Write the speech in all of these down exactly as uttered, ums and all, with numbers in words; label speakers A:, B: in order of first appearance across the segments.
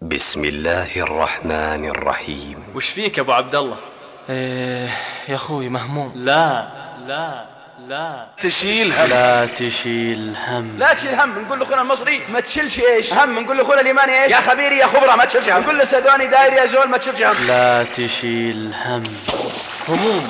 A: بسم الله الرحمن الرحيم.
B: وش فيك يا ابو عبد الله؟
C: ايه يا اخوي مهموم.
B: لا لا لا
D: تشيل هم.
C: لا تشيل هم.
E: لا تشيل هم. نقول لاخونا المصري ما تشيلش ايش هم. نقول لاخونا اليماني ايش يا خبيري يا خبره ما تشيلش هم. نقول للسوداني داير يا زول ما تشيلش هم.
C: لا تشيل هم.
B: هموم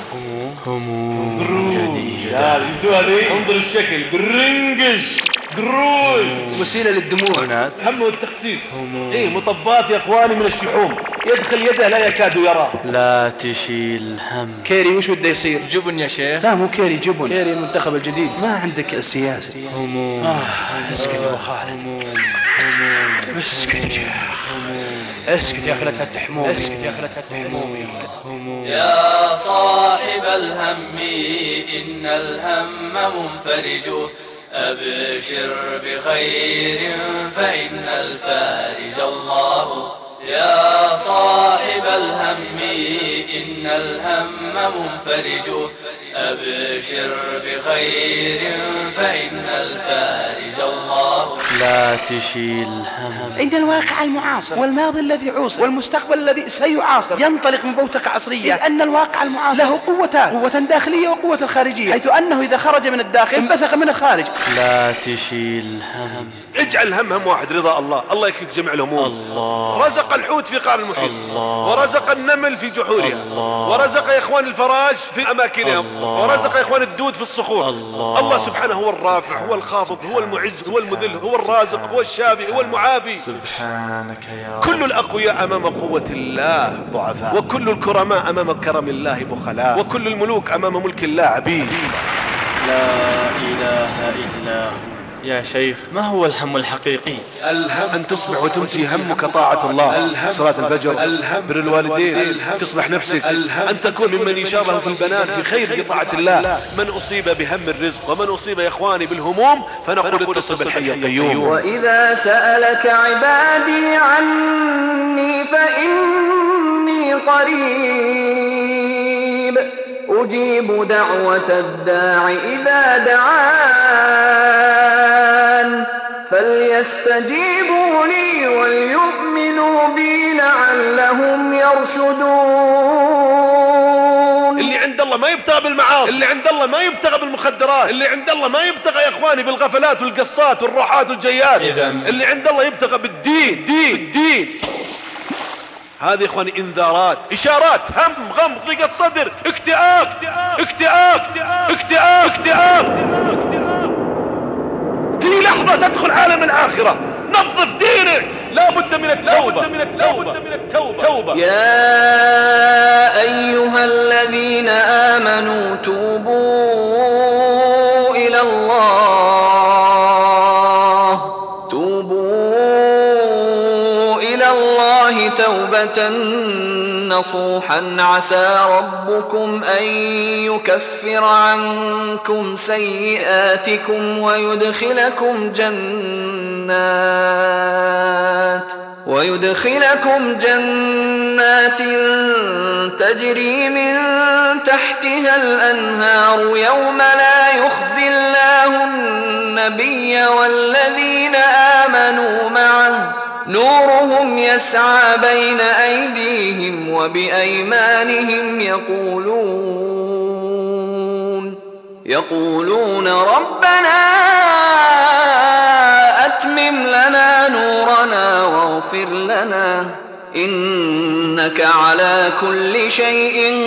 C: هموم جديدة.
D: يا انتوا هذي انظر الشكل برنقش قروش
E: وسيله للدموع.
B: وناس
D: هم والتخسيس. ايه مطبات يا اخواني من الشحوم، يدخل يده لا يكاد يراه.
C: لا تشيل هم.
E: كيري وش بده يصير؟
B: جبن يا شيخ.
E: لا مو كيري، جبن. كيري المنتخب الجديد. ما عندك السياسي.
C: هموم.
E: آه اسكت يا ابو خالد.
C: هموم. هموم.
E: اسكت يا شيخ. اسكت يا اخي لا تفتح همومي. اسكت يا اخي لا تفتح همومي.
C: هموم.
F: يا صاحب الهم إن الهم منفرج، أبشر بخير فإن الفارج الله. يا صاحب الهم إن الهم منفرج، أبشر بخير فإن الفارج الله.
C: لا تشيل هم.
E: إن الواقع المعاصر والماضي الذي عوصر والمستقبل الذي سيعاصر ينطلق من بوتقة عصرية، لأن الواقع المعاصر له قوتان، قوة داخلية وقوة خارجية، حيث أنه إذا خرج من الداخل انبثق من الخارج.
C: لا تشيل هم.
D: اجعل هم هم واحد، رضا الله. الله يكفيك جميع الهموم.
C: الله.
D: رزق الحوت في قعر المحيط،
C: الله.
D: ورزق النمل في جحورها،
C: الله.
D: ورزق يا اخوان الفراش في اماكنهم،
C: الله.
D: ورزق يا اخوان الدود في الصخور.
C: الله.
D: الله سبحانه هو الرافع، هو الخافض، هو المعز، هو المذل، هو الرازق، هو الشافي، هو المعافي.
C: سبحانك يا رب.
D: كل الأقوياء أمام قوة الله ضعفاء، وكل الكرماء أمام كرم الله بخلاء، وكل الملوك أمام ملك الله عبيد.
B: لا إله إلا هو. يا شيخ ما هو الهم الحقيقي؟
D: الهم أن تصبح وتمسي همك طاعة الله، صلاة الفجر، بر الوالدين، تصلح نفسك، أن تكون ممن يشابه في البنات في خير في طاعة الله. من أصيب بهم الرزق ومن أصيب يا إخواني بالهموم فنقول اتصل بالحي القيوم.
G: وإذا سألك عبادي عني فإني قريب أجيب دعوة الداع إذا دعان فليستجيبوا لي وليؤمنوا بي لعلهم يرشدون.
D: اللي عند الله ما يبتغى بالمعاصي، اللي عند الله ما يبتغى بالمخدرات، اللي عند الله ما يبتغى يا اخواني بالغفلات والقصات والروحات والجيات، اللي عند الله يبتغى بالدين. دين الدين هذه يا اخواني انذارات، اشارات، هم، غم، ضيقة صدر، اكتئاب اكتئاب اكتئاب اكتئاب. في لحظة تدخل عالم الآخرة. نظف دينك، لا بد من التوبة، من التوبة، من التوبة.
G: يا أيها الذين آمنوا توبوا إلى الله، توبوا إلى الله توبة نصوحا عسى ربكم أن يكفر عنكم سيئاتكم ويدخلكم جنات ويدخلكم جنات تجري من تحتها الأنهار يوم لا يخزي الله النبي والذين آمنوا معه نورهم يسعى بين أيديهم وبأيمانهم يقولون يقولون ربنا أتمم لنا نورنا واغفر لنا إنك على كل شيء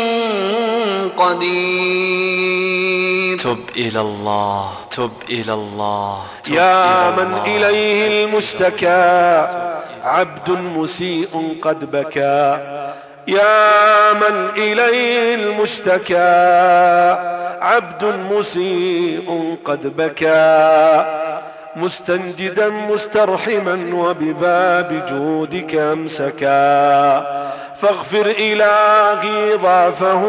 G: قدير.
C: تب إلى الله، تب إلى الله. تب
D: يا
C: إلى
D: من
C: الله.
D: إليه المشتكى عبد مسيء قد بكى، يا من إليه المشتكى عبد مسيء قد بكى، مستنجدا مسترحما وبباب جودك أمسكا، فاغفر إلهي ضعفه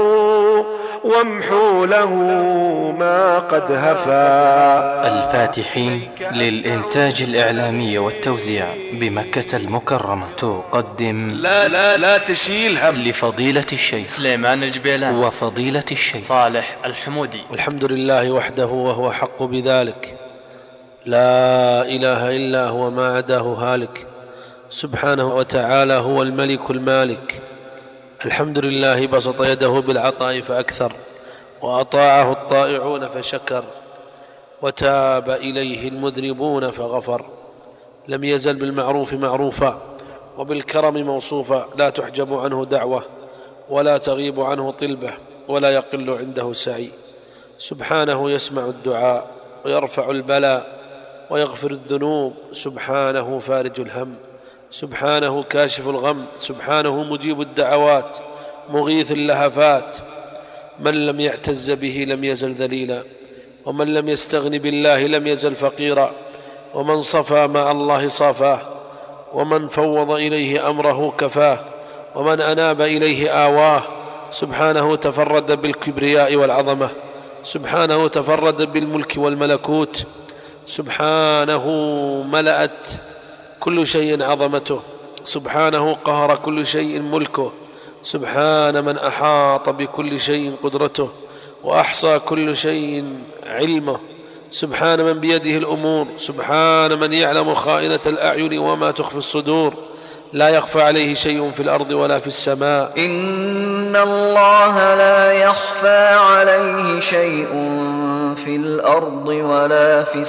D: وامحو له ما قد هفا.
H: الفاتحين للإنتاج الإعلامي والتوزيع بمكة المكرمة تقدم
D: لا لا لا تشيل هم
H: لفضيلة الشيخ
B: سليمان الجبيلان
H: وفضيلة الشيخ
B: صالح الحمودي.
I: الحمد لله وحده وهو حق بذلك، لا إله إلا هو ما عداه هالك، سبحانه وتعالى هو الملك المالك. الحمد لله بسط يده بالعطاء فأكثر، وأطاعه الطائعون فشكر، وتاب إليه المذنبون فغفر. لم يزل بالمعروف معروفا، وبالكرم موصوفا، لا تحجب عنه دعوة، ولا تغيب عنه طلبة، ولا يقل عنده سعي. سبحانه يسمع الدعاء ويرفع البلاء ويغفر الذنوب، سبحانه فارج الهم، سبحانه كاشف الغم، سبحانه مجيب الدعوات مغيث اللهفات. من لم يعتز به لم يزل ذليلا، ومن لم يستغن بالله لم يزل فقيرا، ومن صفى مع الله صافاه، ومن فوض إليه أمره كفاه، ومن أناب إليه آواه. سبحانه تفرد بالكبرياء والعظمة، سبحانه تفرد بالملك والملكوت، سبحانه ملأت كل شيء عظمته، سبحانه قهر كل شيء ملكه، سبحان من أحاط بكل شيء قدرته، وأحصى كل شيء علمه، سبحان من بيده الأمور، سبحان من يعلم خائنة الأعين وما تخفي الصدور. لا يخفى عليه شيء في الأرض ولا في السماء.
G: إن الله لا يخفى عليه شيء في الأرض ولا في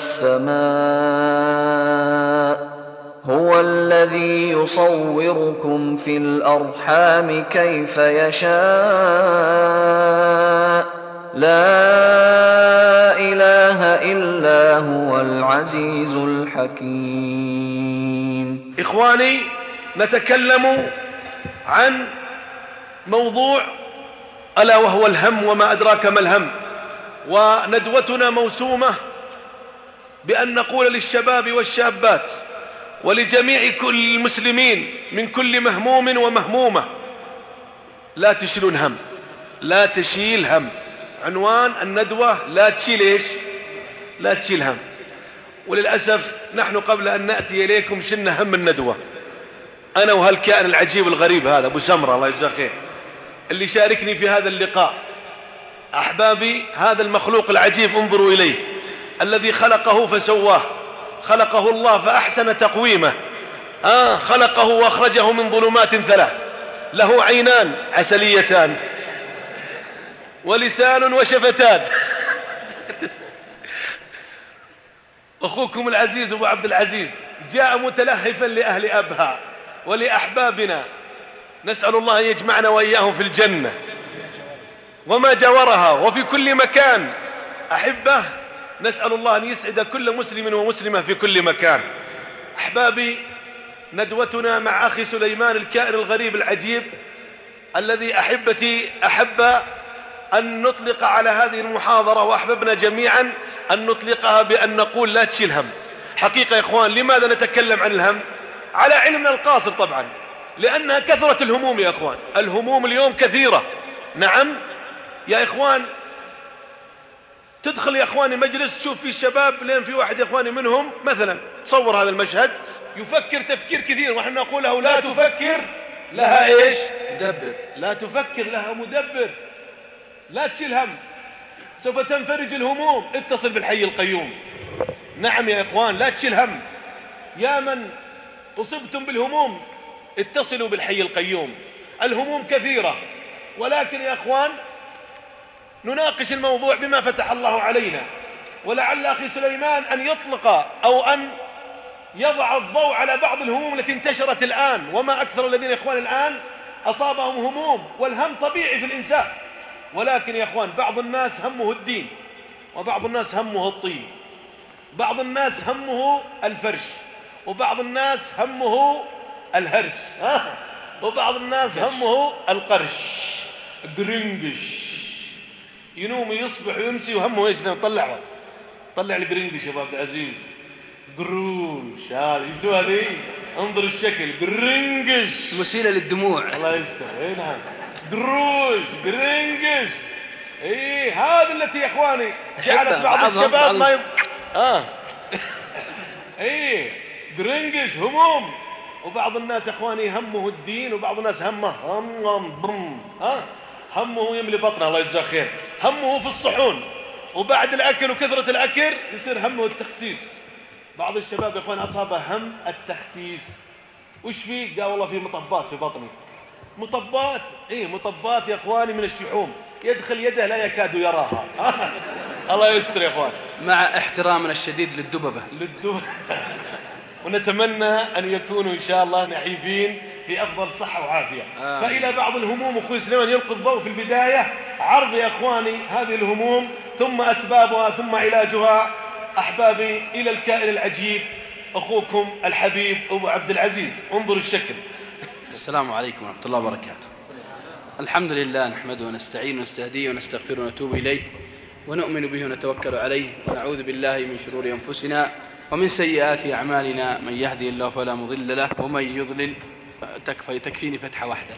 G: السماء. هو الذي يصوركم في الأرحام كيف يشاء. لا إله إلا هو العزيز الحكيم.
D: إخواني، نتكلم عن موضوع ألا وهو الهم، وما أدراك ما الهم. وندوتنا موسومة بأن نقول للشباب والشابات ولجميع كل المسلمين من كل مهموم ومهمومة: لا تشيلون هم، لا تشيل هم. عنوان الندوة: لا تشيل إيش؟ لا تشيل هم. وللأسف نحن قبل أن نأتي إليكم شلنا هم الندوة، أنا وهالكائن العجيب الغريب هذا أبو سمرة الله يجزاه خير اللي شاركني في هذا اللقاء. أحبابي، هذا المخلوق العجيب انظروا إليه، الذي خلقه فسواه، خلقه الله فأحسن تقويمه، آه خلقه وأخرجه من ظلمات ثلاث، له عينان عسليتان ولسان وشفتان. أخوكم العزيز أبو عبد العزيز جاء متلهفا لأهل أبها ولأحبابنا، نسأل الله أن يجمعنا وإياهم في الجنة وما جاورها وفي كل مكان. أحبه، نسأل الله أن يسعد كل مسلم ومسلمة في كل مكان. أحبابي، ندوتنا مع أخي سليمان الكائن الغريب العجيب الذي أحبتي أحب أن نطلق على هذه المحاضرة، وأحببنا جميعا أن نطلقها بأن نقول: لا تشيل هم. حقيقة يا إخوان، لماذا نتكلم عن الهم؟ على علمنا القاصر طبعا، لأنها كثرة الهموم يا إخوان. الهموم اليوم كثيرة. نعم يا إخوان، تدخل يا إخواني مجلس تشوف فيه الشباب، لين في واحد يا إخواني منهم مثلا، تصور هذا المشهد، يفكر تفكير كثير، ونحن نقول له: لا تفكر لها إيش؟ مدبر. لا تفكر لها مدبر. لا تشيل هم، سوف تنفرج الهموم. اتصل بالحي القيوم. نعم يا إخوان، لا تشيل هم. يا من أصبتم بالهموم اتصلوا بالحي القيوم. الهموم كثيرة، ولكن يا إخوان نناقش الموضوع بما فتح الله علينا، ولعل أخي سليمان أن يطلق أو أن يضع الضوء على بعض الهموم التي انتشرت الآن. وما أكثر الذين يا إخوان الآن أصابهم هموم، والهم طبيعي في الإنسان، ولكن يا إخوان بعض الناس همه الدين، وبعض الناس همه الطين، بعض الناس همه الفرش، وبعض الناس همه الهرش، وبعض الناس همه القرش قرنقش. ينوم يصبح ويمسي وهمه ايش؟ طلعها، طلع القرنقش يا ابو عبد العزيز، قروش. هذه جبتوها هذه؟ انظر الشكل، قرنقش،
E: وسيله للدموع.
D: الله يستر. اي نعم، قروش قرنقش. اي هذه التي يا اخواني جعلت بعض الشباب ما يض... اه اي قرنقش هموم. وبعض الناس يا اخواني همه الدين، وبعض الناس همه هم بم ها همه يملي بطنه الله يجزاه خير، همه في الصحون، وبعد الاكل وكثره الاكل يصير همه التخسيس. بعض الشباب يا اخوان اصابه هم التخسيس، وش فيه؟ قال والله في مطبات في بطني. مطبات؟ إيه مطبات يا إخواني من الشحوم، يدخل يده لا يكاد يراها. الله يستر يا إخوان.
E: مع احترامنا الشديد للدببة
D: للدببة. ونتمنى أن يكونوا إن شاء الله نحيفين في أفضل صحة وعافية. آه. فإلى بعض الهموم أخوي سليمان يلقي الضوء في البداية، عرض يا إخواني هذه الهموم ثم أسبابها ثم علاجها. أحبابي إلى الكائن العجيب أخوكم الحبيب أبو عبد العزيز، انظر الشكل.
E: السلام عليكم ورحمة الله وبركاته. الحمد لله نحمده ونستعين ونستهديه ونستغفره ونتوب إليه ونؤمن به ونتوكل عليه ونعوذ بالله من شرور أنفسنا ومن سيئات أعمالنا، من يهدي الله فلا مضل له ومن يضلل تكفي تكفيني فتحة واحدة.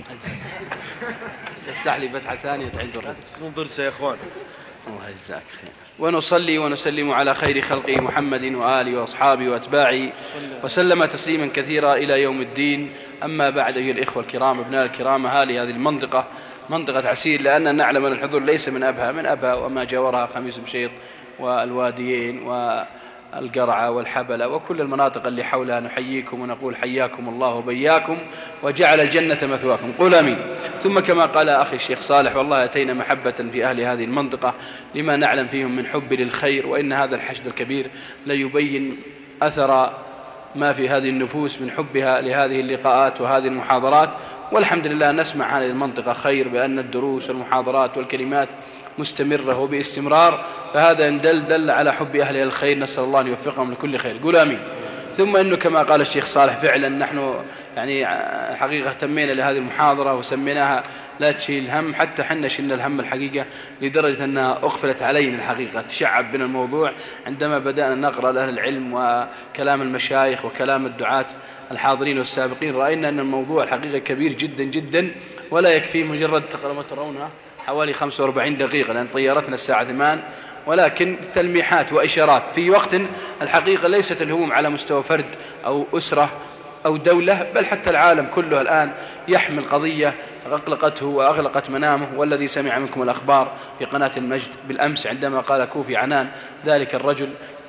E: تفتح لي فتحة ثانية تعيد الرد.
D: انظر يا إخوان.
E: الله يجزاك خير. ونصلي ونسلم على خير خلقه محمد وآله وأصحابه وأتباعه وسلم تسليما كثيرا إلى يوم الدين. أما بعد أيها الإخوة الكرام أبناء الكرام، هذه هذه المنطقة منطقة عسير، لأننا نعلم أن الحضور ليس من أبها من أبها وما جاورها خميس مشيط والواديين والقرعة والحبلة وكل المناطق اللي حولها. نحييكم ونقول حياكم الله وبياكم وجعل الجنة مثواكم، قول آمين. ثم كما قال أخي الشيخ صالح، والله أتينا محبة في أهل هذه المنطقة لما نعلم فيهم من حب للخير، وإن هذا الحشد الكبير ليبين أثر ما في هذه النفوس من حبها لهذه اللقاءات وهذه المحاضرات. والحمد لله نسمع هذه المنطقة خير بأن الدروس والمحاضرات والكلمات مستمرة وباستمرار، فهذا دل دل على حب أهل الخير، نسأل الله أن يوفقهم لكل خير، قول آمين. ثم إنه كما قال الشيخ صالح فعلا نحن يعني حقيقة اهتمينا لهذه المحاضرة وسميناها لا تشيل هم، حتى حنا شلنا الهم الحقيقة لدرجة أنها أغفلت علينا الحقيقة، تشعب بنا الموضوع عندما بدأنا نقرأ لأهل العلم وكلام المشايخ وكلام الدعاة الحاضرين والسابقين. رأينا أن الموضوع الحقيقة كبير جدا جدا ولا يكفي مجرد تقرأ ترونها حوالي خمسة وأربعين دقيقة لأن طيارتنا الساعة ثمان، ولكن تلميحات وإشارات في وقت الحقيقة ليست الهموم على مستوى فرد أو أسرة أو دولة، بل حتى العالم كله الآن يحمل قضية أقلقته وأغلقت منامه. والذي سمع منكم الأخبار في قناة المجد بالأمس عندما قال كوفي عنان ذلك الرجل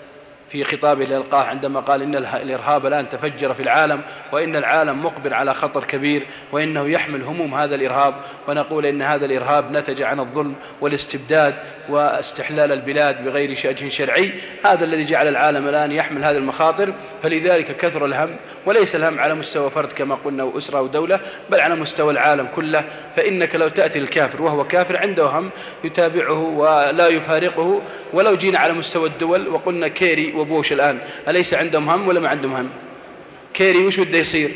E: في خطابه للقاه عندما قال إن الإرهاب الآن تفجر في العالم وإن العالم مقبل على خطر كبير وإنه يحمل هموم هذا الإرهاب، ونقول إن هذا الإرهاب نتج عن الظلم والاستبداد واستحلال البلاد بغير شأن شرعي، هذا الذي جعل العالم الآن يحمل هذه المخاطر. فلذلك كثر الهم، وليس الهم على مستوى فرد كما قلنا وأسرة ودولة، بل على مستوى العالم كله. فإنك لو تأتي الكافر وهو كافر عنده هم يتابعه ولا يفارقه، ولو جينا على مستوى الدول وقلنا كيري وبوش الآن أليس عندهم هم ولا ما عندهم هم؟ كيري وش بده يصير؟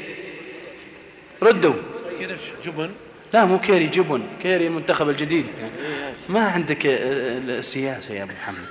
E: ردوا.
D: جبن؟
E: لا مو كيري، جبن. كيري المنتخب الجديد. ما عندك السياسة يا أبو محمد،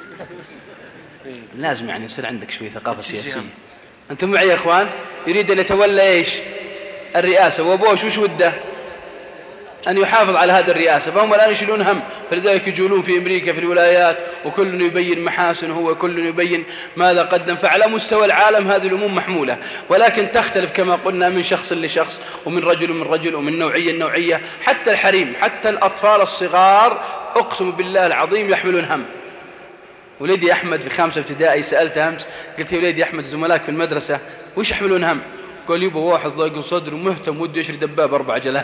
E: لازم يعني يصير عندك شوية ثقافة سياسية. أنتم معي يا إخوان؟ يريد أن يتولى إيش؟ الرئاسة. وبوش وش وده؟ أن يحافظ على هذا الرئاسة، فهم الآن يشيلون هم، فلذلك يجولون في أمريكا في الولايات وكل يبين محاسنه وكل يبين ماذا قدم. فعلى مستوى العالم هذه الأمور محمولة، ولكن تختلف كما قلنا من شخص لشخص ومن رجل من رجل ومن نوعية نوعية. حتى الحريم، حتى الأطفال الصغار أقسم بالله العظيم يحملون هم. وليدي أحمد في خامسة ابتدائي سألته أمس قلت يا وليدي أحمد زملائك في المدرسة وش يحملون هم؟ قال يبا واحد ضايق صدره مهتم وده يشري دباب أربع جلات.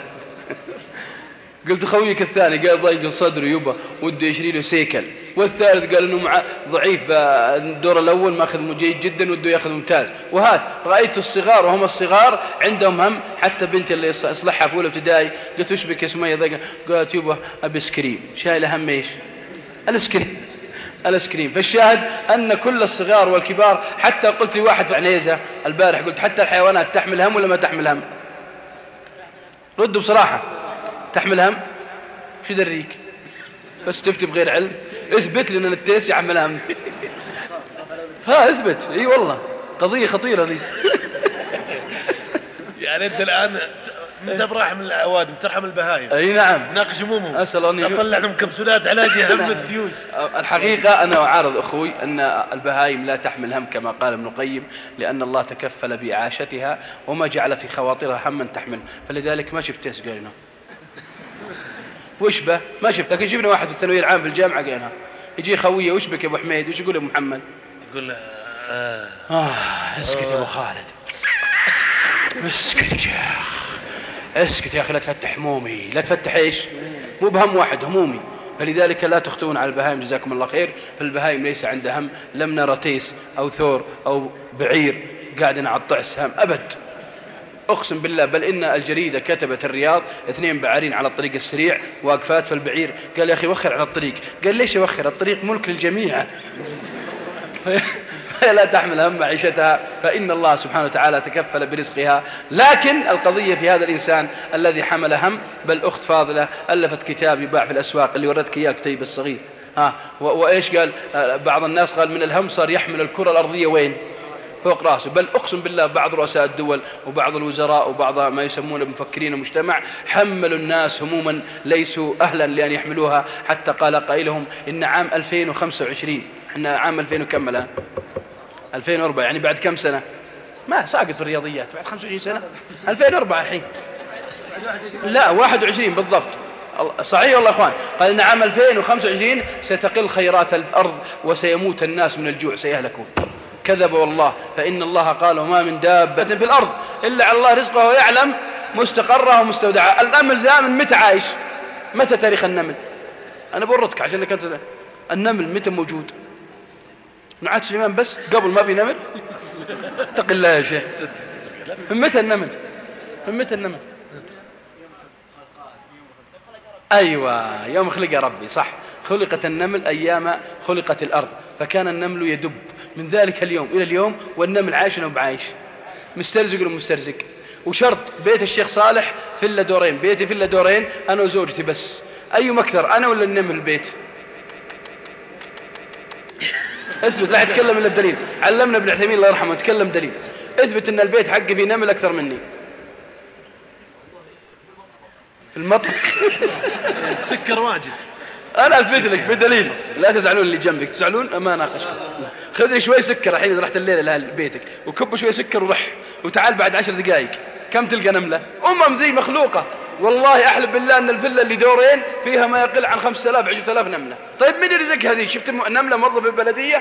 E: قلت خويك الثاني قال ضايق صدره يبا وده يشري له سيكل، والثالث قال انه مع ضعيف بالدور الاول ماخذ جيد جدا وده ياخذ ممتاز. وهذا رايت الصغار وهم الصغار عندهم هم. حتى بنتي اللي اصلحها في اولى ابتدائي قلت وش بك يا سميه؟ قالت يبا ابي سكريم. شايله هم ايش؟ الاسكريم. الاسكريم. فالشاهد ان كل الصغار والكبار، حتى قلت لي واحد في عنيزه البارح قلت حتى الحيوانات تحمل هم ولا ما تحمل هم؟ ردوا بصراحه. تحمل هم؟ شو دريك؟ بس تفتي بغير علم. اثبت لنا التيس يحمل هم. ها اثبت. اي والله قضية خطيرة ذي.
D: يعني انت الان انت برحم العوادم ترحم البهايم.
E: اي نعم.
D: ناقش همومهم.
E: اسال الله ان
D: تطلع لهم كبسولات علاج هم التيوس.
E: الحقيقة انا اعارض اخوي ان البهايم لا تحمل هم كما قال ابن القيم، لان الله تكفل بإعاشتها وما جعل في خواطرها هما تحمل، فلذلك ما شفت تيس قالنا وش به؟ ما شفت. لكن شفنا واحد في الثانوية العام في الجامعة قالها يجي خويه وش بك يا ابو حميد؟ وش يقول ابو محمد؟
D: يقول له آه
E: آه اسكت يا ابو خالد. اسكت يا شيخ، اسكت يا أخي، لا تفتح همومي، لا تفتح إيش؟ مو بهم واحد، همومي. فلذلك لا تخطئون على البهائم جزاكم الله خير. فالبهائم ليس عندها هم. لم نرى تيس أو ثور أو بعير قاعدين على الطعس هم أبد، أقسم بالله. بل إن الجريدة كتبت الرياض اثنين بعارين على الطريق السريع واقفات، فالبعير قال يا أخي وخر على الطريق. قال ليش يوخر؟ الطريق ملك للجميع. لا تحمل هم معيشتها فإن الله سبحانه وتعالى تكفل برزقها. لكن القضية في هذا الإنسان الذي حمل هم. بل أخت فاضلة ألفت كتاب يباع في الأسواق، اللي وردتك إياه الكتيب الصغير. ها وإيش قال بعض الناس؟ قال من الهم صار يحمل الكرة الأرضية وين؟ فوق راسه. بل أقسم بالله بعض رؤساء الدول وبعض الوزراء وبعض ما يسمون بمفكرين المجتمع حملوا الناس هموما ليسوا أهلا لأن يحملوها. حتى قال قائلهم إن عام ألفين وخمسة وعشرين، إحنا عام ألفين وكمل ألفين وأربعة، يعني بعد كم سنة؟ ما ساقط في الرياضيات، بعد خمسة وعشرين سنة، ألفين وأربعة الحين، لا واحد وعشرين بالضبط. صحيح والله أخوان. قال إن عام ألفين وخمسة وعشرين ستقل خيرات الأرض وسيموت الناس من الجوع، سيهلكون. كذب والله، فإن الله قال وما من دابة في الأرض إلا على الله رزقها ويعلم مستقرها ومستودعها. النمل ذا من متى عايش؟ متى تاريخ النمل؟ أنا بورطك عشان كنت النمل متى موجود؟ من عهد سليمان بس، قبل ما في نمل؟ اتق الله يا شيخ. من متى النمل؟ من متى النمل؟ أيوة يوم خلق ربي، صح. خلقت النمل أيام خلقت الأرض، فكان النمل يدب من ذلك اليوم إلى اليوم، والنمل عايش وبعايش، مسترزق ومسترزق. وشرط بيت الشيخ صالح فيلا دورين، بيتي فيلا دورين أنا وزوجتي بس. أيهم أكثر، أنا ولا النمل البيت؟ اثبت، لا يتكلم إلا بدليل. علمنا ابن عثيمين الله يرحمه يتكلم دليل. اثبت أن البيت حقي فيه نمل أكثر مني. في المطبخ
D: سكر واجد.
E: أنا أثبت لك بدليل، لا تزعلون اللي جنبك، تزعلون ما ناقشكم. خذ لي شوي سكر الحين إذا رحت الليلة لأهل بيتك، وكب شوي سكر ورح، وتعال بعد عشر دقائق كم تلقى نملة؟ أمم ذي مخلوقة. والله أحلف بالله أن الفيلا اللي دورين فيها ما يقل عن خمسة آلاف عشرة آلاف نملة. طيب من يرزق هذه؟ شفت النملة موظفة في البلدية؟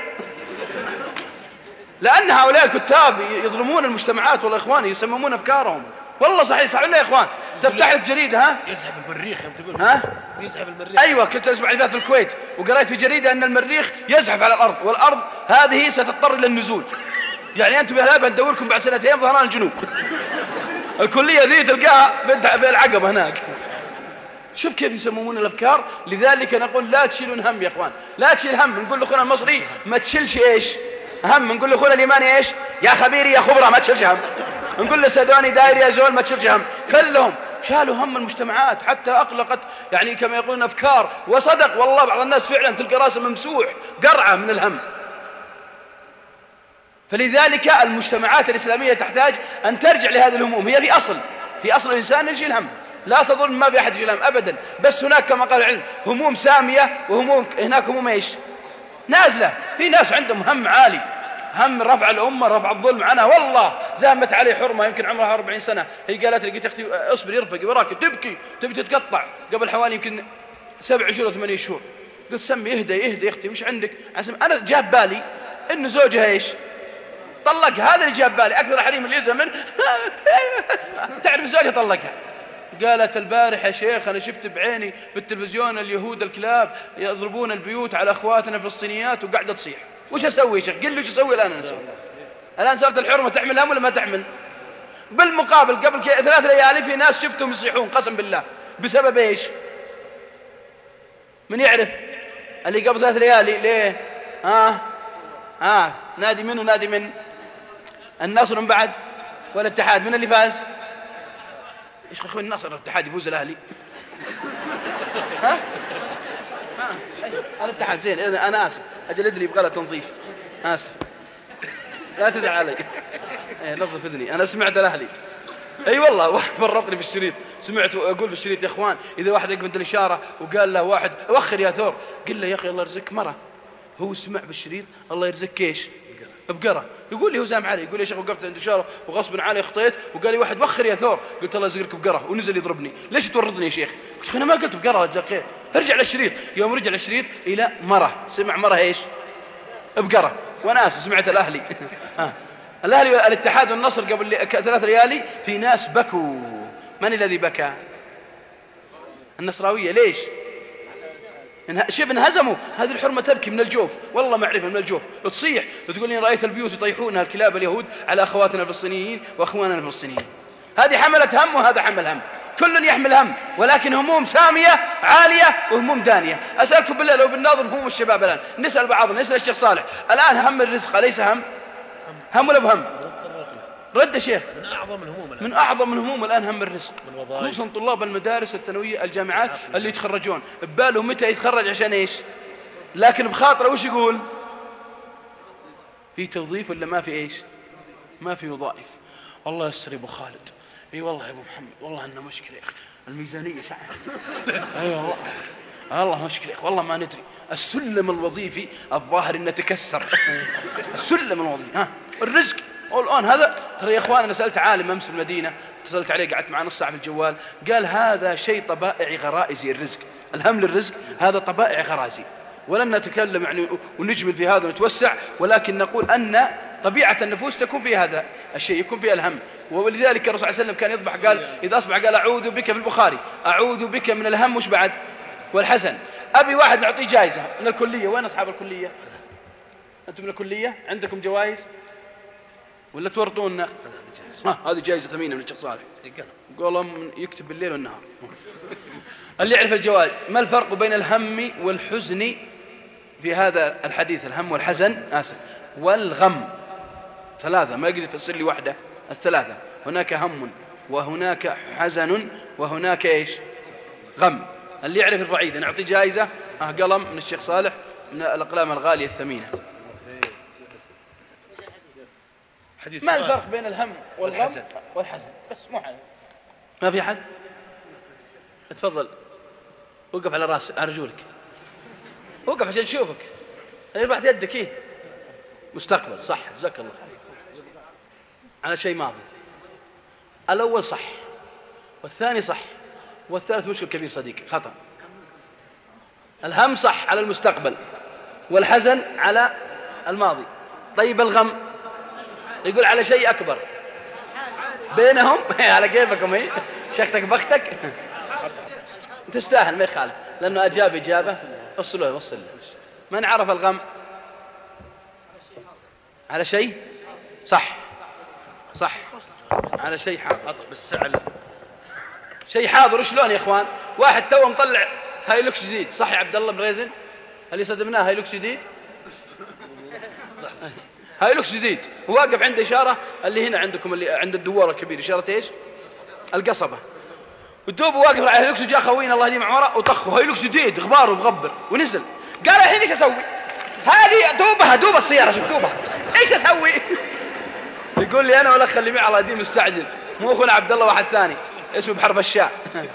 E: لأن هؤلاء الكتاب يظلمون المجتمعات والله إخواني، يسممون أفكارهم. والله صحيح صحيح يا إخوان. تفتح لك جريدة ها
D: يزحف المريخ يوم تقول
E: ها
D: يزحف المريخ.
E: أيوة كنت أسمع عن في الكويت وقرأت في جريدة أن المريخ يزحف على الأرض، والأرض هذه ستضطر إلى النزول. يعني أنتم يا هلابة ندوركم بعد سنتين ظهران الجنوب. الكلية ذي تلقاها بالعقبة هناك. شوف كيف يسممون الأفكار. لذلك نقول لا تشيلون هم يا إخوان، لا تشيل هم. نقول لأخونا المصري ما تشيلش إيش هم. نقول لأخونا اليماني إيش؟ يا خبيري يا خبرة ما تشيلش هم. نقول لسادوني داير يا زول ما تشيلش هم. كلهم شالوا هم المجتمعات حتى أقلقت يعني كما يقولون أفكار. وصدق والله بعض الناس فعلا تلقى راسه ممسوح قرعة من الهم. فلذلك المجتمعات الإسلامية تحتاج أن ترجع لهذه الهموم. هي في أصل في أصل الإنسان يشيل هم، لا تظن ما في أحد يشيل هم أبدا. بس هناك كما قال العلم هموم سامية وهموم هناك هموم إيش نازلة. في ناس عندهم هم عالي، هم رفع الأمة رفع الظلم عنها. والله زامت عليه حرمة يمكن عمرها أربعين سنة، هي قالت لي قلت أختي اصبر يرفق وراك تبكي تبي تتقطع قبل حوالي يمكن سبع شهور ثمانية شهور. قلت سمي اهدى اهدى يا أختي وش عندك؟ أنا جاب بالي إن زوجها إيش طلق. هذا اللي جاب بالي أكثر حريم اللي يزمن تعرف زوجها طلقها. قالت البارح يا شيخ أنا شفت بعيني في التلفزيون اليهود الكلاب يضربون البيوت على أخواتنا في الصينيات وقاعدة تصيح. وش أسوي يا شيخ؟ قل لي وش أسوي الآن؟ أنا أسوي الآن صارت الحرمة تحمل هم ولا ما تحمل؟ بالمقابل قبل ثلاث ليالي في ناس شفتهم يصيحون قسم بالله بسبب إيش؟ من يعرف اللي قبل ثلاث ليالي ليه؟ ها ها نادي من ونادي من النصر من بعد ولا الاتحاد؟ من اللي فاز؟ ايش اخوي النصر الاتحاد يفوز الاهلي؟ ها ها الاتحاد زين. اذا انا اسف اجل اذني يبغى له تنظيف، اسف لا تزعل علي. ايه نظف اذني انا سمعت الاهلي. اي والله واحد فرطني في الشريط، سمعت اقول في الشريط يا اخوان اذا واحد يقبل الاشاره وقال له واحد وخر يا ثور، قل له يا اخي الله يرزقك مره. هو سمع بالشريط الله يرزقك ايش؟ بقرة. يقول لي هو زام علي، يقول لي يا شيخ وقفت عند إشارة وغصبا علي خطيت وقال لي واحد وخر يا ثور. قلت الله يرزقك بقرة ونزل يضربني. ليش تورطني يا شيخ؟ قلت أنا ما قلت بقرة جزاك خير. ارجع للشريط. يوم رجع للشريط إلى مرة، سمع مرة إيش؟ بقرة. وأنا آسف سمعت الأهلي. الأهلي الاتحاد والنصر قبل ثلاث ليالي في ناس بكوا. من الذي بكى؟ النصراوية. ليش؟ شبه انهزموا. هذه الحرمة تبكي من الجوف، والله ما أعرفها من الجوف، تصيح وتقول لي رأيت البيوت يطيحونها الكلاب اليهود على أخواتنا الفلسطينيين وأخواننا الفلسطينيين. هذه حملت هم وهذا حمل هم، كل يحمل هم، ولكن هموم سامية عالية وهموم دانية. أسألكم بالله لو بنناظر هموم الشباب الآن، نسأل بعضنا، نسأل الشيخ صالح الآن، هم الرزق أليس هم؟ هم ولا بهم؟ رد يا شيخ.
I: من أعظم الهموم الآن.
E: من أعظم الهموم الآن هم الرزق، خصوصا طلاب المدارس الثانوية الجامعات اللي يتخرجون ببالهم متى يتخرج عشان إيش، لكن بخاطره وش يقول؟ في توظيف ولا ما في إيش؟ ما في وظائف. والله يستر يا أبو خالد. اي والله يا ابو محمد، والله انه مشكله يا اخي، الميزانيه ساعه. اي والله والله مشكله يا اخي، والله ما ندري. السلم الوظيفي الظاهر انه تكسر. السلم الوظيفي ها الرزق. والان هذا ترى يا اخوان، انا سالت عالم امس في المدينه، اتصلت عليه قعدت معه نص ساعه في الجوال، قال هذا شيء طبائعي غرائزي. الرزق، الهم للرزق، هذا طبائع غرائزي، ولن نتكلم يعني ونجمل في هذا ونتوسع، ولكن نقول ان طبيعة النفوس تكون فيها هذا الشيء، يكون فيها الهم. ولذلك الرسول صلى الله عليه وسلم كان يضبح، قال إذا أصبح قال أعوذ بك، في البخاري أعوذ بك من الهم وش بعد والحزن. أبي واحد نعطيه جائزة من الكلية. وين أصحاب الكلية؟ أنتم من الكلية عندكم جوائز ولا تورطوننا؟ ها هذه جائزة ثمينة من الشيخ صالح، قال يكتب بالليل والنهار. اللي يعرف الجوائز. ما الفرق بين الهم والحزن في هذا الحديث؟ الهم والحزن آسف والغم ثلاثة، ما يقدر يفسر لي واحدة، الثلاثة. هناك هم وهناك حزن وهناك إيش؟ غم. اللي يعرف يرفع يده، نعطي جائزة آه قلم من الشيخ صالح من الأقلام الغالية الثمينة. ما الفرق بين الهم والغم والحزن؟ بس مو حاجة. ما في حد؟ اتفضل وقف على راسك، على رجولك، وقف عشان نشوفك. رفعت يدك إيه؟ مستقبل صح، جزاك الله. على شيء ماضي. الأول صح، والثاني صح، والثالث مشكل كبير صديق، خطأ. الهم صح على المستقبل، والحزن على الماضي. طيب الغم يقول على شيء أكبر بينهم. على كيفكم ايه، شختك بختك. تستاهل ما يخالف، لأنه أجاب إجابة. وصلوا وصل. من عرف الغم على شيء صح صح على شيء حاضر
I: بالسعل،
E: شيء حاضر. شلون يا اخوان؟ واحد تو مطلع هايلوكس جديد، صح يا عبد الله بن ريزن اللي صدمناه، هايلوكس جديد، هايلوكس جديد، وواقف عنده اشاره اللي هنا عندكم اللي عند الدوار الكبير، اشاره ايش؟ القصبه. والدوب واقف على هايلوكس، وجاء خوينا الله يديم عمره وطخه هايلوكس جديد غبار ومغبر ونزل، قال الحين ايش اسوي؟ هذه دوبها دوب السياره، شوف دوبها، ايش اسوي؟ يقول لي انا والاخ اللي معي الله يديم مستعجل، مو اخونا عبد الله واحد ثاني اسمه بحرف الشاء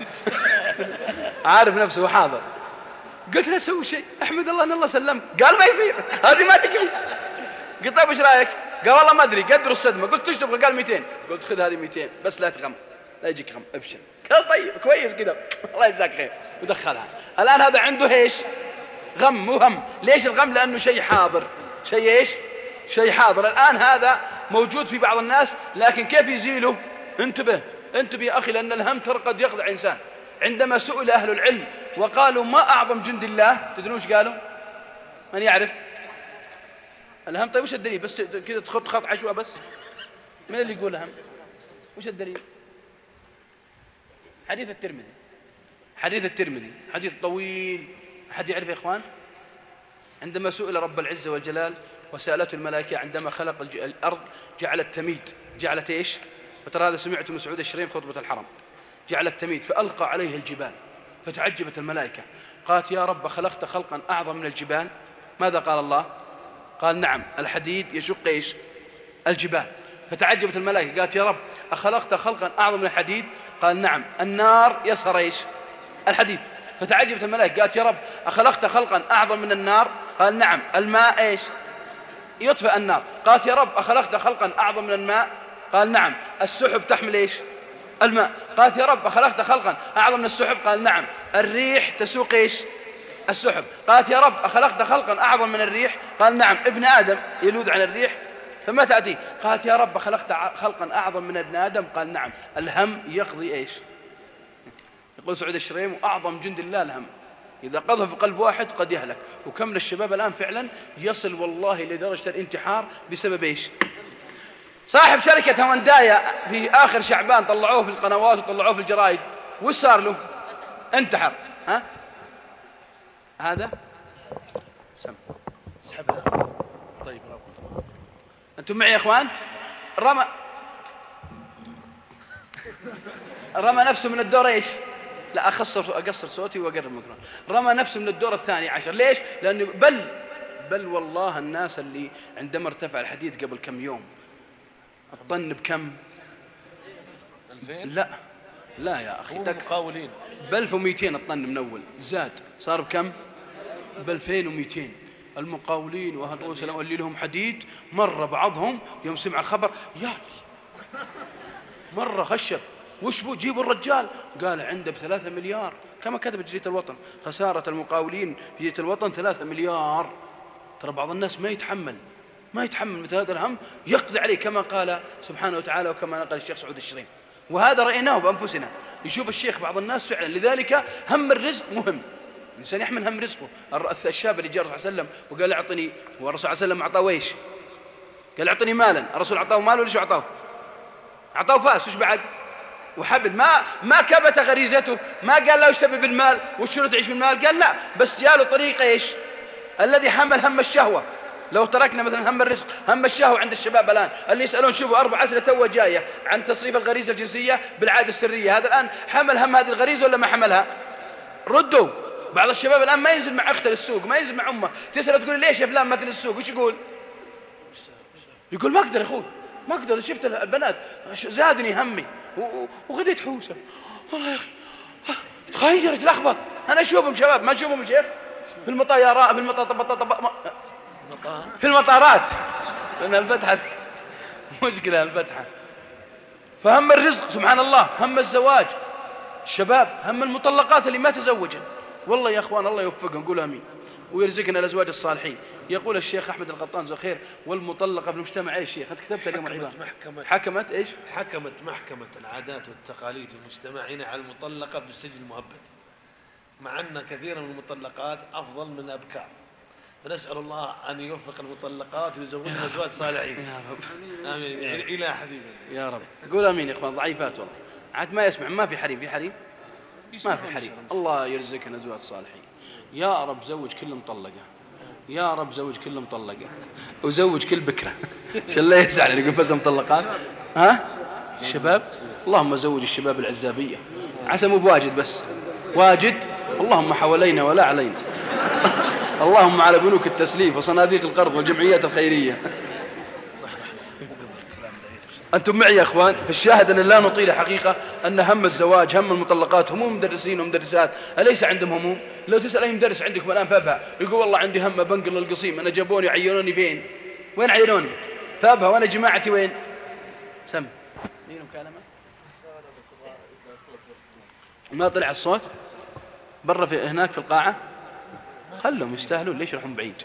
E: عارف نفسه وحاضر. قلت له اسوي شيء، احمد الله ان الله سلمك. قال ما يصير، هذه ما تقعد. قلت طيب ايش رايك؟ قال والله ما ادري، قدروا الصدمه. قلت ايش تبغى؟ قال مئتين. قلت خذ هذه مئتين بس لا تغم، لا يجيك غم، ابشر. قال طيب كويس كذا، الله يجزاك خير، ودخلها. الان هذا عنده ايش؟ غم مو هم. ليش الغم؟ لانه شيء حاضر، شيء ايش؟ شيء حاضر. الان هذا موجود في بعض الناس، لكن كيف يزيله؟ انتبه انتبه يا اخي، لان الهم ترى قد يخدع انسان. عندما سئل اهل العلم وقالوا ما اعظم جند الله، تدرون ايش قالوا؟ من يعرف الهم؟ طيب وش الدليل؟ بس كذا تخط خط عشوائي بس. من اللي يقول هم؟ وش الدليل؟ حديث الترمذي، حديث الترمذي حديث طويل. أحد يعرف يا إخوان؟ عندما سئل رب العزة والجلال وسألته الملائكة عندما خلق الأرض جعلت تميد، جعلت إيش؟ وترى هذا سمعته من سعود الشريم خطبة الحرم. جعلت تميد فألقى عليه الجبال، فتعجبت الملائكة، قالت يا رب خلقت خلقا أعظم من الجبال؟ ماذا قال الله؟ قال نعم، الحديد يشق إيش؟ الجبال. فتعجبت الملائكة، قالت يا رب أخلقت خلقا أعظم من الحديد؟ قال نعم، النار يصهر إيش؟ الحديد. فتعجبت الملائكة، قالت يا رب أخلقت خلقا أعظم من النار؟ قال نعم، الماء إيش؟ يطفئ النار. قالت يا رب أخلقت خلقا أعظم من الماء؟ قال نعم، السحب تحمل إيش؟ الماء. قالت يا رب أخلقت خلقا أعظم من السحب؟ قال نعم، الريح تسوق إيش؟ السحب. قالت يا رب أخلقت خلقا أعظم من الريح؟ قال نعم، ابن آدم يلوذ عن الريح فما تأتي قالت يا رب خلقت خلقا أعظم من ابن آدم؟ قال نعم. الهم يقضي إيش؟ يقول سعود الشريم أعظم جند الله الهم، إذا قذف في قلب واحد قد يهلك. وكم من الشباب الآن فعلا يصل والله لدرجة الانتحار بسبب إيش؟ صاحب شركة هوندايا في آخر شعبان طلعوه في القنوات وطلعوه في الجرائد، وش صار له؟ انتحر. ها هذا سم
I: سحبنا. طيب
E: أنتم معي يا إخوان؟ رمى رمى نفسه من الدور إيش؟ لا أخسر أقصر صوتي وأقرب الميكروفون. رمى نفسه من الدور الثاني عشر. ليش؟ لأنه بل بل والله الناس اللي عندما ارتفع الحديد قبل كم يوم الطن بكم؟ لا لا يا أخي
I: مقاولين
E: ب ألف ومئتين الطن من أول، زاد صار بكم؟ ب ألفين ومئتين. المقاولين وهالرؤوس اللي لهم حديد مرة بعضهم يوم سمع الخبر يا مرة خشب، وش بو جيبوا الرجال؟ قال عنده بثلاثة مليار، كما كتبت جريدة الوطن خسارة المقاولين في جريدة الوطن ثلاثة مليار. ترى بعض الناس ما يتحمل ما يتحمل مثل هذا الهم، يقضي عليه كما قال سبحانه وتعالى وكما نقل الشيخ سعود الشريم، وهذا رأيناه بأنفسنا. يشوف الشيخ بعض الناس فعلا. لذلك هم الرزق مهم، الإنسان يحمل هم رزقه. الشاب اللي جاء الرسول صلى الله عليه وسلم وقال أعطني، والرسول صلى الله عليه وسلم أعطاه إيش؟ قال أعطني مالا. الرسول أعطاه مال ولا شو أعطاه؟ أعطاه فاس. وش بعد؟ وحبل. ما ما كبت غريزته، ما قال له ايش تبي بالمال وشو تعيش بالمال، قال لا، بس جاله طريقه ايش؟ الذي حمل هم الشهوه. لو تركنا مثلا هم الرزق هم الشهوه عند الشباب الان اللي يسالون شوفوا اربع اسئله تو جايه عن تصريف الغريزه الجنسيه بالعاده السريه، هذا الان حمل هم هذه الغريزه ولا ما حملها؟ ردوا. بعض الشباب الان ما ينزل مع اخته للسوق، ما ينزل مع امه، تسال تقول ليش يا فلان ما تنزل السوق؟ وش يقول؟ يقول ما اقدر يا اخوي، ما اقدر، شفت البنات زادني همي وغديت حوسه والله يا اخي تغيرت لخبط. انا اشوفهم شباب ما اشوفهم شيخ في المطارات، في المطارات في المطارات لان الفتحه مشكله الفتحه. فهم الرزق سبحان الله، هم الزواج، الشباب هم المطلقات اللي ما تزوجن. والله يا اخوان الله يوفقهم، نقول امين ويرزقنا الازواج الصالحين. يقول الشيخ احمد القطان جزاه خير والمطلقه في المجتمع ايش شيخ؟ انت كتبت اليوم العباره
I: محكمة
E: حكمت ايش؟
I: حكمت محكمة العادات والتقاليد في مجتمعنا على المطلقة بالسجن المؤبد، مع ان كثيرا من المطلقات افضل من الابكار. فنسال الله ان يوفق المطلقات ويزوجنا ازواج صالحين
E: يا رب.
I: امين الى حبيبنا
E: يا رب. قول امين يا اخوان، ضعيفات والله عاد ما يسمع. ما في حريم، في حريم ما في حريم. الله يرزقنا ازواج صالحين يا رب. زوج كل مطلقه يا رب، زوج كل مطلقه وزوج كل بكره عشان لا يزعل يقول فز مطلقات. ها الشباب اللهم زوج الشباب العزابيه، عسى مو بواجد بس واجد. اللهم حوالينا ولا علينا. اللهم على بنوك التسليف وصناديق القرض والجمعيات الخيريه. أنتم معي يا أخوان؟ فالشاهد أن لا نطيل حقيقة أن هم الزواج هم المطلقات هموم مدرسين ومدرسات أليس عندهم هموم؟ لو تسأل أي مدرس عندكم الآن فأبها يقول والله عندي هم بنقل للقصيم، أنا جابوني عينوني فين؟ وين عينوني؟ فأبها. وأنا جماعتي وين؟ سم مين مكالمة؟ ما طلع الصوت برا في هناك في القاعة، خلهم يستاهلون ليش يروحون بعيد.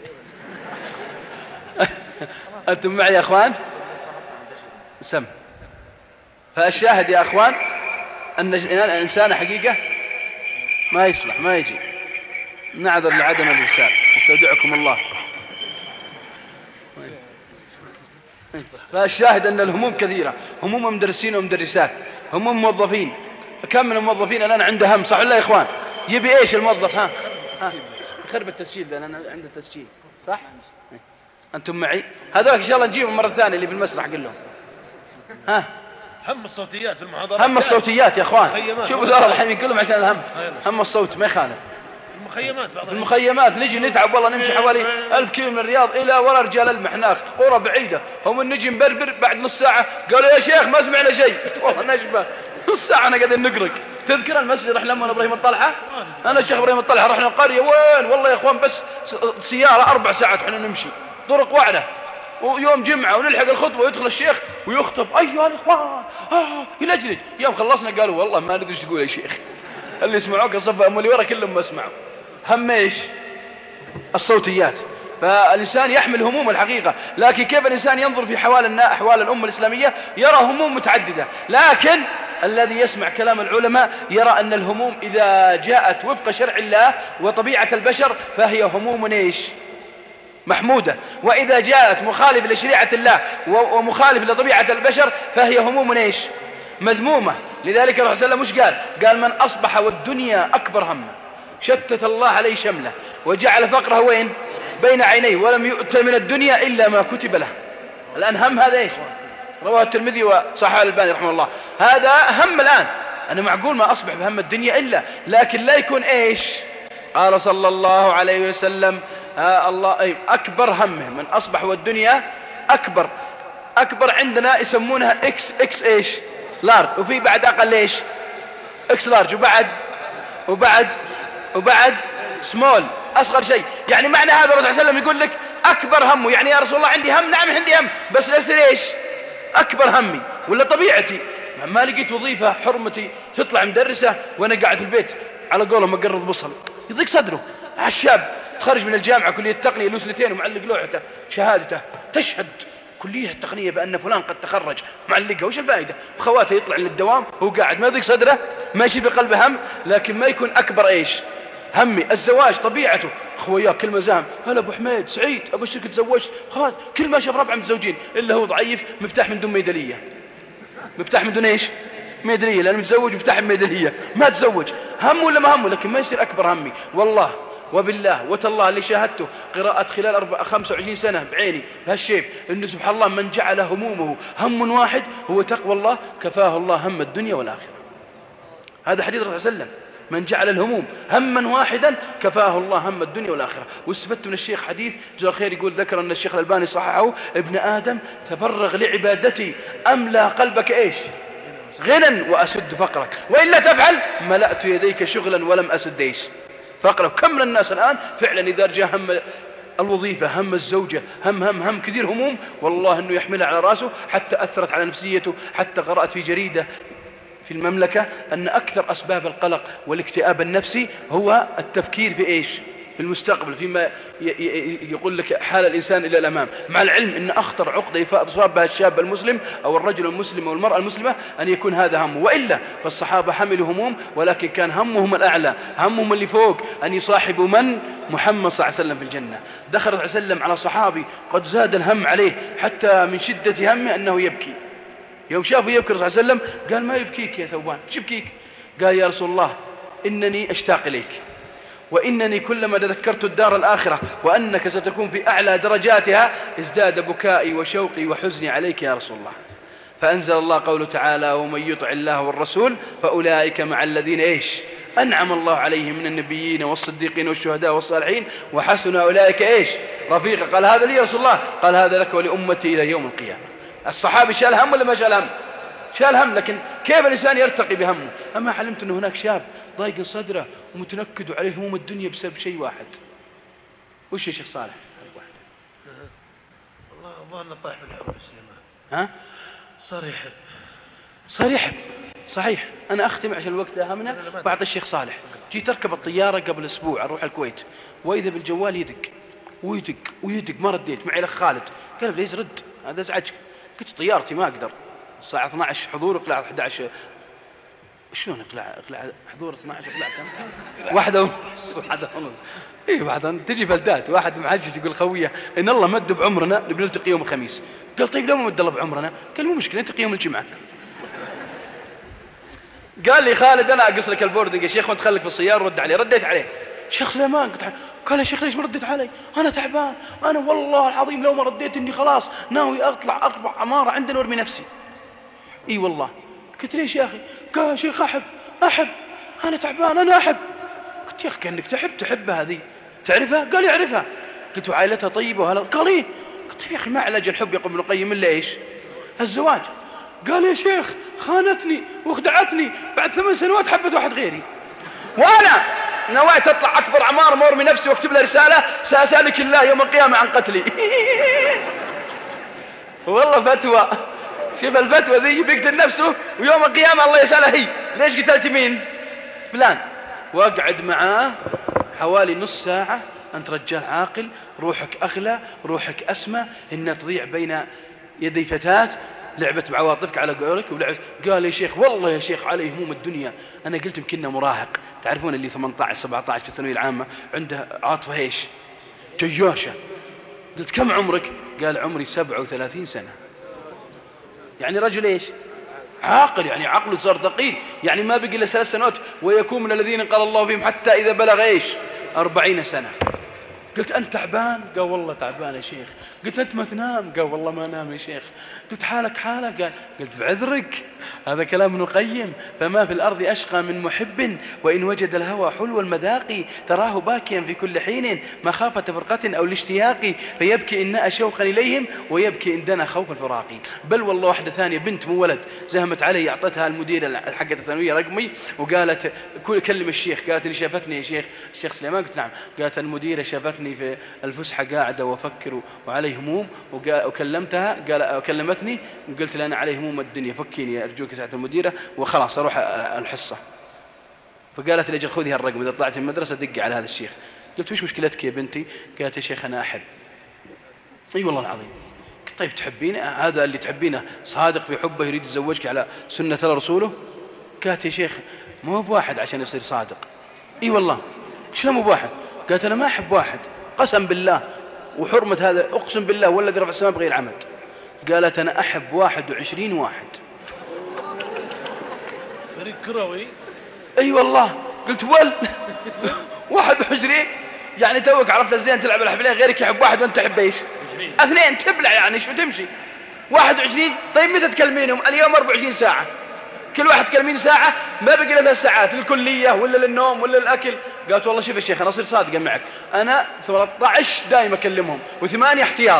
E: أنتم معي يا أخوان؟ سم. فالشاهد يا أخوان أن الإنسان حقيقة ما يصلح ما يجي. نعذر لعدم الإرسال، استودعكم الله. فالشاهد أن الهموم كثيرة، هموم مدرسين ومدرسات، هموم موظفين. كم من الموظفين الآن عنده هم، صح ولا يا إخوان؟ يبي إيش الموظف؟ ها ها خرب التسجيل ده، أنا عنده التسجيل صح؟ أنتم معي؟ هذول إن شاء الله نجيبهم مرة ثانية اللي في المسرح قل لهم. ها
I: هم الصوتيات في المحاضرات،
E: هم الصوتيات يا اخوان. شوفوا زهر الحين يقولون عشان الهم هم الصوت ما يخالف.
I: المخيمات بعض
E: المخيمات نجي نتعب والله، نمشي حوالي ألف كيلو من الرياض إلى ورا رجال المحناق قرى بعيدة، هم نجي نبربر بعد نص ساعة قالوا يا شيخ ما سمعنا شيء. قلت والله نشبه نص ساعة أنا قاعدين نقرق. تذكر المسجد رحنا لما إبراهيم الطلحة، أنا الشيخ إبراهيم الطلحة رحنا القرية وين والله يا إخوان بس سيارة أربع ساعات إحنا نمشي طرق واحدة، ويوم جمعة ونلحق الخطبة ويدخل الشيخ ويخطب أيها الإخوان آه يلجلج. يوم خلصنا قالوا والله ما ندري ايش تقول يا شيخ، اللي يسمعوك الصف أم اللي ورا كلهم ما اسمعوا. هم ايش؟ الصوتيات. فالإنسان يحمل هموم الحقيقة، لكن كيف الإنسان ينظر في حوال أحوال الأمة الإسلامية يرى هموم متعددة، لكن الذي يسمع كلام العلماء يرى أن الهموم إذا جاءت وفق شرع الله وطبيعة البشر فهي هموم إيش؟ محمودة، وإذا جاءت مخالف لشريعة الله ومخالف لطبيعة البشر فهي هموم إيش؟ مذمومة. لذلك الرسول صلى الله عليه وسلم مش قال؟ قال من أصبح والدنيا أكبر همه شتت الله عليه شمله وجعل فقره وين؟ بين عينيه ولم يؤت من الدنيا إلا ما كتب له. الآن هم هذا إيش؟ رواه الترمذي وصححه الألباني رحمه الله. هذا هم الآن، أنا معقول ما أصبح بهم الدنيا إلا، لكن لا يكون إيش؟ قال صلى الله عليه وسلم آه الله أي أكبر همه من أصبح والدنيا أكبر. أكبر عندنا يسمونها إكس إكس إيش؟ لارج، وفي بعد أقل إيش؟ إكس لارج، وبعد وبعد وبعد سمول أصغر شيء. يعني معنى هذا الرسول صلى الله عليه وسلم يقول لك أكبر همه، يعني يا رسول الله عندي هم، نعم عندي هم، بس لا يصير إيش؟ أكبر همي ولا طبيعتي ما لقيت وظيفة حرمتي تطلع مدرسة وأنا قاعد في البيت على قوله مقرض بصل، يضيق صدره. الشاب تخرج من الجامعة كلية التقنية له سنتين ومعلق لوحته شهادته تشهد كلية التقنية بأن فلان قد تخرج معلقها، وش الفائدة؟ وخواته يطلع للدوام وهو قاعد ما يضيق صدره، ماشي بقلبه هم، لكن ما يكون أكبر إيش؟ همي. الزواج طبيعته خوياه كل مزام، هلا أبو حميد سعيد أبشرك تزوجت، خلاص كل ما شاف ربعه متزوجين إلا هو ضعيف مفتاح من دون ميدالية، مفتاح من دون إيش؟ ميدالية، لأنه متزوج مفتاح من ميدالية ما تزوج. هم ولا ما همه، لكن ما يصير أكبر همي. والله وبالله وتالله اللي شاهدته قراءة خلال أربع خمسة وعشرين سنة بعيني بهالشيء، إنه سبحان الله من جعل همومه هم واحد هو تقوى الله كفاه الله هم الدنيا والآخرة. هذا حديث الرسول صلى الله عليه وسلم، من جعل الهموم هما واحدا كفاه الله هم الدنيا والآخرة. واستفدت من الشيخ حديث جزاه خير يقول ذكر أن الشيخ الألباني صححه: ابن آدم تفرغ لعبادتي أملا قلبك إيش؟ غنى وأسد فقرك، وإلا تفعل ملأت يديك شغلا ولم أسد إيش؟ فقرك. كم من الناس الآن فعلا إذا رجع هم الوظيفة هم الزوجة هم هم هم كثير هموم، والله أنه يحملها على رأسه حتى أثرت على نفسيته. حتى قرأت في جريدة في المملكة أن أكثر أسباب القلق والاكتئاب النفسي هو التفكير في إيش؟ في المستقبل، فيما يقول لك حال الإنسان إلى الأمام، مع العلم أن أخطر عقدة يصاب بها الشاب المسلم أو الرجل المسلم أو المرأة المسلمة أن يكون هذا همه. وإلا فالصحابة حملوا هموم، ولكن كان همهم الأعلى، همهم اللي فوق، أن يصاحبوا من؟ محمد صلى الله عليه وسلم في الجنة. دخل صلى الله عليه وسلم على صحابي قد زاد الهم عليه حتى من شدة همه أنه يبكي. يوم شافه يبكي الرسول صلى الله عليه وسلم قال: ما يبكيك يا ثوبان، ايش يبكيك؟ قال: يا رسول الله إنني أشتاق إليك، وإنني كلما تذكرت الدار الآخرة وأنك ستكون في أعلى درجاتها ازداد بكائي وشوقي وحزني عليك يا رسول الله. فأنزل الله قوله تعالى: ومن يطع الله والرسول فأولئك مع الذين إيش؟ أنعم الله عليهم من النبيين والصديقين والشهداء والصالحين وحسن أولئك إيش؟ رفيقا. قال: هذا لي يا رسول الله؟ قال: هذا لك ولأمتي إلى يوم القيامة. الصحابي شال هم ولا ما شال هم؟ شال هم، لكن كيف الإنسان يرتقي بهمه؟ أما علمت أن هناك شاب ضايق صدره ومتنكد عليه هموم الدنيا بسبب شيء واحد. وش يا شيخ صالح؟
I: والله أظن طايح بالحب سليمان.
E: ها؟
I: صار يحب
E: صار يحب صحيح. أنا أختم عشان الوقت أهمنا بعد الشيخ صالح. جيت أركب الطيارة قبل أسبوع أروح الكويت، وإذا بالجوال يدق ويدق ويدق، ما رديت. معي الأخ خالد قال: ليش رد؟ هذا ازعجك. قلت: طيارتي ما أقدر، الساعة اثني عشر حضور، اقلع أحد عشر. شلون اقلع اقلع حضور اثني عشر اقلع كم؟ واحدة ونص واحدة ونص إيه بعد تجي بلدات. واحد محجج يقول: خوية إن الله مد بعمرنا بنلتقي يوم الخميس. قال: طيب لو ما مد الله بعمرنا؟ قال: مو مشكلة نلتقي يوم الجمعة. قال لي: خالد أنا أقص لك البوردنج يا شيخ وأنت خليك في السيارة. رد عليه. رديت عليه: شيخ سليمان. قال: يا شيخ ليش ما رديت علي؟ أنا تعبان، أنا والله العظيم لو ما رديت إني خلاص ناوي أطلع أربع عمارة عندنا وارمي نفسي. إي والله. قلت: ليش يا أخي؟ قال: يا شيخ أحب أحب أنا تعبان أنا أحب. قلت: يا أخي كأنك تحب تحبها هذه تعرفها؟ قال: يعرفها. قلت: وعائلتها طيبة وهلا؟ قال: إيه. قلت: طيب يا أخي ما علاج الحب يقول ابن القيم إلا إيش؟ الزواج. قال: يا شيخ خانتني وخدعتني، بعد ثمان سنوات حبت واحد غيري، وأنا نويت أطلع أكبر عمارة مورمي نفسي واكتب له رسالة: سأسألك الله يوم القيامة عن قتلي. والله فتوى. شوف الفتوى ذي، بيقتل نفسه ويوم القيامة الله يسأله: هي ليش قتلت مين؟ فلان. واقعد معاه حوالي نص ساعة أنت رجال عاقل، روحك أغلى، روحك أسمى، إن تضيع بين يدي فتاة لعبت بعواطفك على قولك ولعبت. قال يا شيخ والله يا شيخ علي هموم الدنيا. أنا قلت يمكننا مراهق، تعرفون اللي ثمانية عشر سبعة عشر في الثانوية العامة عنده عاطفة إيش جياشة. قلت كم عمرك؟ قال عمري سبعة وثلاثين سنة. يعني رجل إيش عاقل، يعني عقله صار ثقيل، يعني ما بقي إلا ثلاث سنوات ويكون من الذين قال الله فيهم حتى إذا بلغ إيش أربعين سنة. قلت أنت تعبان؟ قال والله تعبان يا شيخ. قلت أنت ما تنام؟ قال والله ما نام يا شيخ. قلت حالك حالك؟ قال قلت بعذرك، هذا كلام ابن القيم، فما في الأرض أشقى من محب وإن وجد الهوى حلو المذاق تراه باكيا في كل حين مخافة فرقة أو الاشتياق فيبكي إن نأى شوقا إليهم ويبكي إن دنا خوف الفراق. بل والله واحدة ثانية بنت مو ولد زهمت علي، أعطتها المدير حقة الثانوية رقمي وقالت كلم الشيخ، قالت اللي شافتني يا شيخ الشيخ سليمان؟ قلت نعم. قالت المديرة شافتني في الفسحة قاعدة وأفكر وعلي هموم وكلمتها، قال كلمتني وقلت لها أنا علي هموم الدنيا فكيني أرجوك ساعة المديرة وخلاص أروح الحصة. فقالت لي أجل خذي هالرقم إذا طلعت من المدرسة دقي على هذا الشيخ. قلت وش مشكلتك يا بنتي؟ قالت يا شيخ أنا أحب. أي والله العظيم. طيب تحبينه؟ هذا اللي تحبينه صادق في حبه يريد يتزوجك على سنة رسوله؟ قالت يا شيخ مو بواحد عشان يصير صادق. اي والله. شلون مو بواحد؟ قالت انا ما احب واحد قسم بالله وحرمة هذا اقسم بالله والذي رفع السماء بغير عمد. قالت انا احب واحد وعشرين واحد.
I: فريق كروي.
E: اي والله. قلت ول واحد وعشرين يعني توك عرفت الزين تلعب الحبلين غيرك يحب واحد وانت تحب ايش؟ اثنين تبلع يعني شو تمشي. واحد وعشرين. طيب متى تكلمينهم؟ اليوم أربعة وعشرين ساعة، كل واحد تكلمين ساعة، ما بقي له ثلاث ساعات للكلية ولا للنوم ولا للأكل. قالت والله شوف يا شيخ أنا أصير صادقا معك، أنا ثلاثة عشر دائما أكلمهم وثمانية احتياط.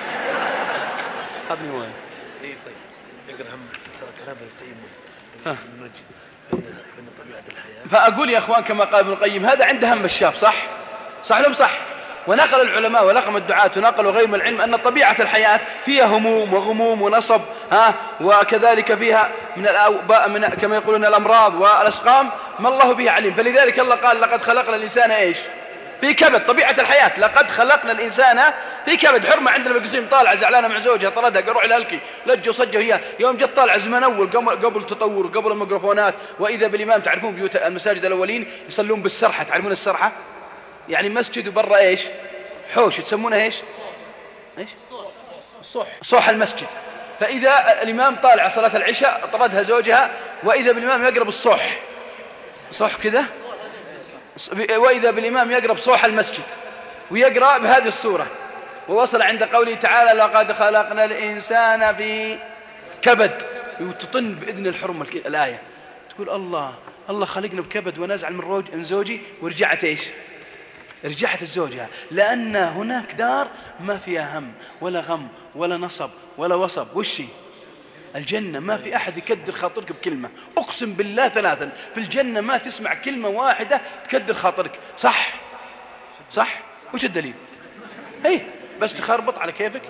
E: هذا وين؟
I: إيه طيب نقرأ هم ترى كلام ابن القيم من طبيعة الحياة.
E: فأقول يا أخوان كما قال ابن القيم هذا عنده هم الشاب، صح؟ صح لهم صح؟ ونقل العلماء ولقم الدعاة ونقلوا غير العلم أن طبيعة الحياة فيها هموم وغموم ونصب ها وكذلك فيها من الأوباء من كما يقولون الأمراض والأسقام ما الله به عليم. فلذلك الله قال لقد خلقنا الإنسان إيش؟ في كبد. طبيعة الحياة لقد خلقنا الإنسان في كبد. حرمة عندنا بالقسيم طالعة زعلانة مع زوجها طردها قال روح الهلكي لجوا صجوا هي يوم جت طالعة زمن أول قبل التطور قبل الميكروفونات. وإذا بالإمام تعرفون بيوت المساجد الأولين يصلون بالسرحة، تعرفون السرحة؟ يعني مسجد وبرا ايش؟ حوش تسمونه ايش؟ ايش؟ الصح. صح المسجد. فإذا الإمام طالع صلاة العشاء طردها زوجها وإذا بالإمام يقرب الصح صح كذا، وإذا بالإمام يقرب صوح المسجد ويقرأ بهذه الصورة ووصل عند قوله تعالى لقد خلقنا الإنسان في كبد وتطن بإذن الحرمة الآية تقول الله الله خلقنا بكبد ونزعل من روج من زوجي ورجعت ايش؟ رجعت الزوجها لأن هناك دار ما فيها هم ولا غم ولا نصب ولا وصب. وشي الجنة ما في أحد يكدر خاطرك بكلمة، أقسم بالله ثلاثا في الجنة ما تسمع كلمة واحدة تكدر خاطرك. صح صح. وش الدليل؟ هي بس تخربط على كيفك.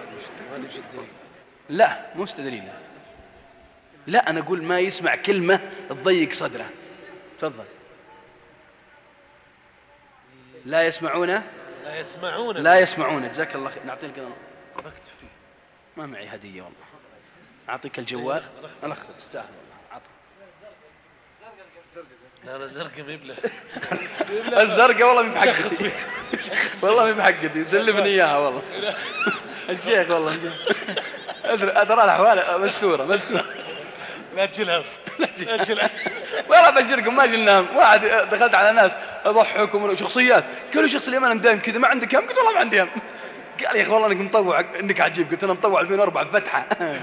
E: لا مو دليل. لا أنا أقول ما يسمع كلمة تضيق صدره. تفضل. لا يسمعون
I: لا يسمعون
E: لا يسمعون جزاك الله خير. نعطيك انا بكتب فيه ما معي هديه والله. اعطيك الجوال الاخضر يستاهل والله. عطى
I: لا لا زرقاء ما يبله
E: الزرقاء والله ما بحقتي والله ما بحقتي سلمني اياها والله الشيخ والله ادرى الاحوال مستوره مستوره.
I: لا تشيلها لا تشيلها
E: والله بشركم ما شلناهم. واحد دخلت على ناس اضحكم شخصيات قالوا شخص اليمن انا دايم كذا ما عندك هم؟ قلت والله ما عندي هم. قال يا اخي والله انك مطوع انك عجيب. قلت انا مطوع ألفين وأربعة بفتحه.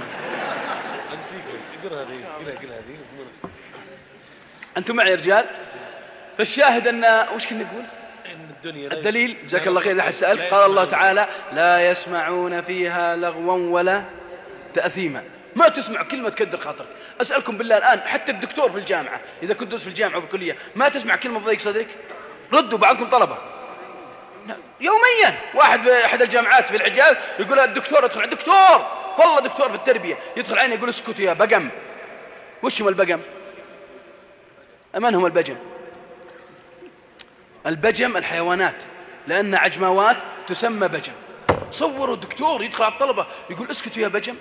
I: اقرا هذه قلها قلها هذه.
E: انتم معي يا رجال؟ فالشاهد ان وش كنا نقول؟
I: ان الدنيا
E: الدليل جزاك الله خير. احد سالك قال الله تعالى لا يسمعون فيها لغوا ولا تاثيما. ما تسمع كلمة تكدر خاطرك. أسألكم بالله الآن حتى الدكتور في الجامعة إذا كنت تدرس في الجامعة وفي الكلية ما تسمع كلمة تضيق صدرك؟ ردوا بعضكم طلبة يوميا. واحد في أحد الجامعات في العجال يقول الدكتور يدخل الدكتور والله دكتور في التربية يدخل عيني يقول اسكتوا يا بقم. وش هم البقم؟ من هم البجم؟ البجم الحيوانات لأن عجماوات تسمى بجم. صوروا الدكتور يدخل على الطلبة يقول اسكتوا يا بجم،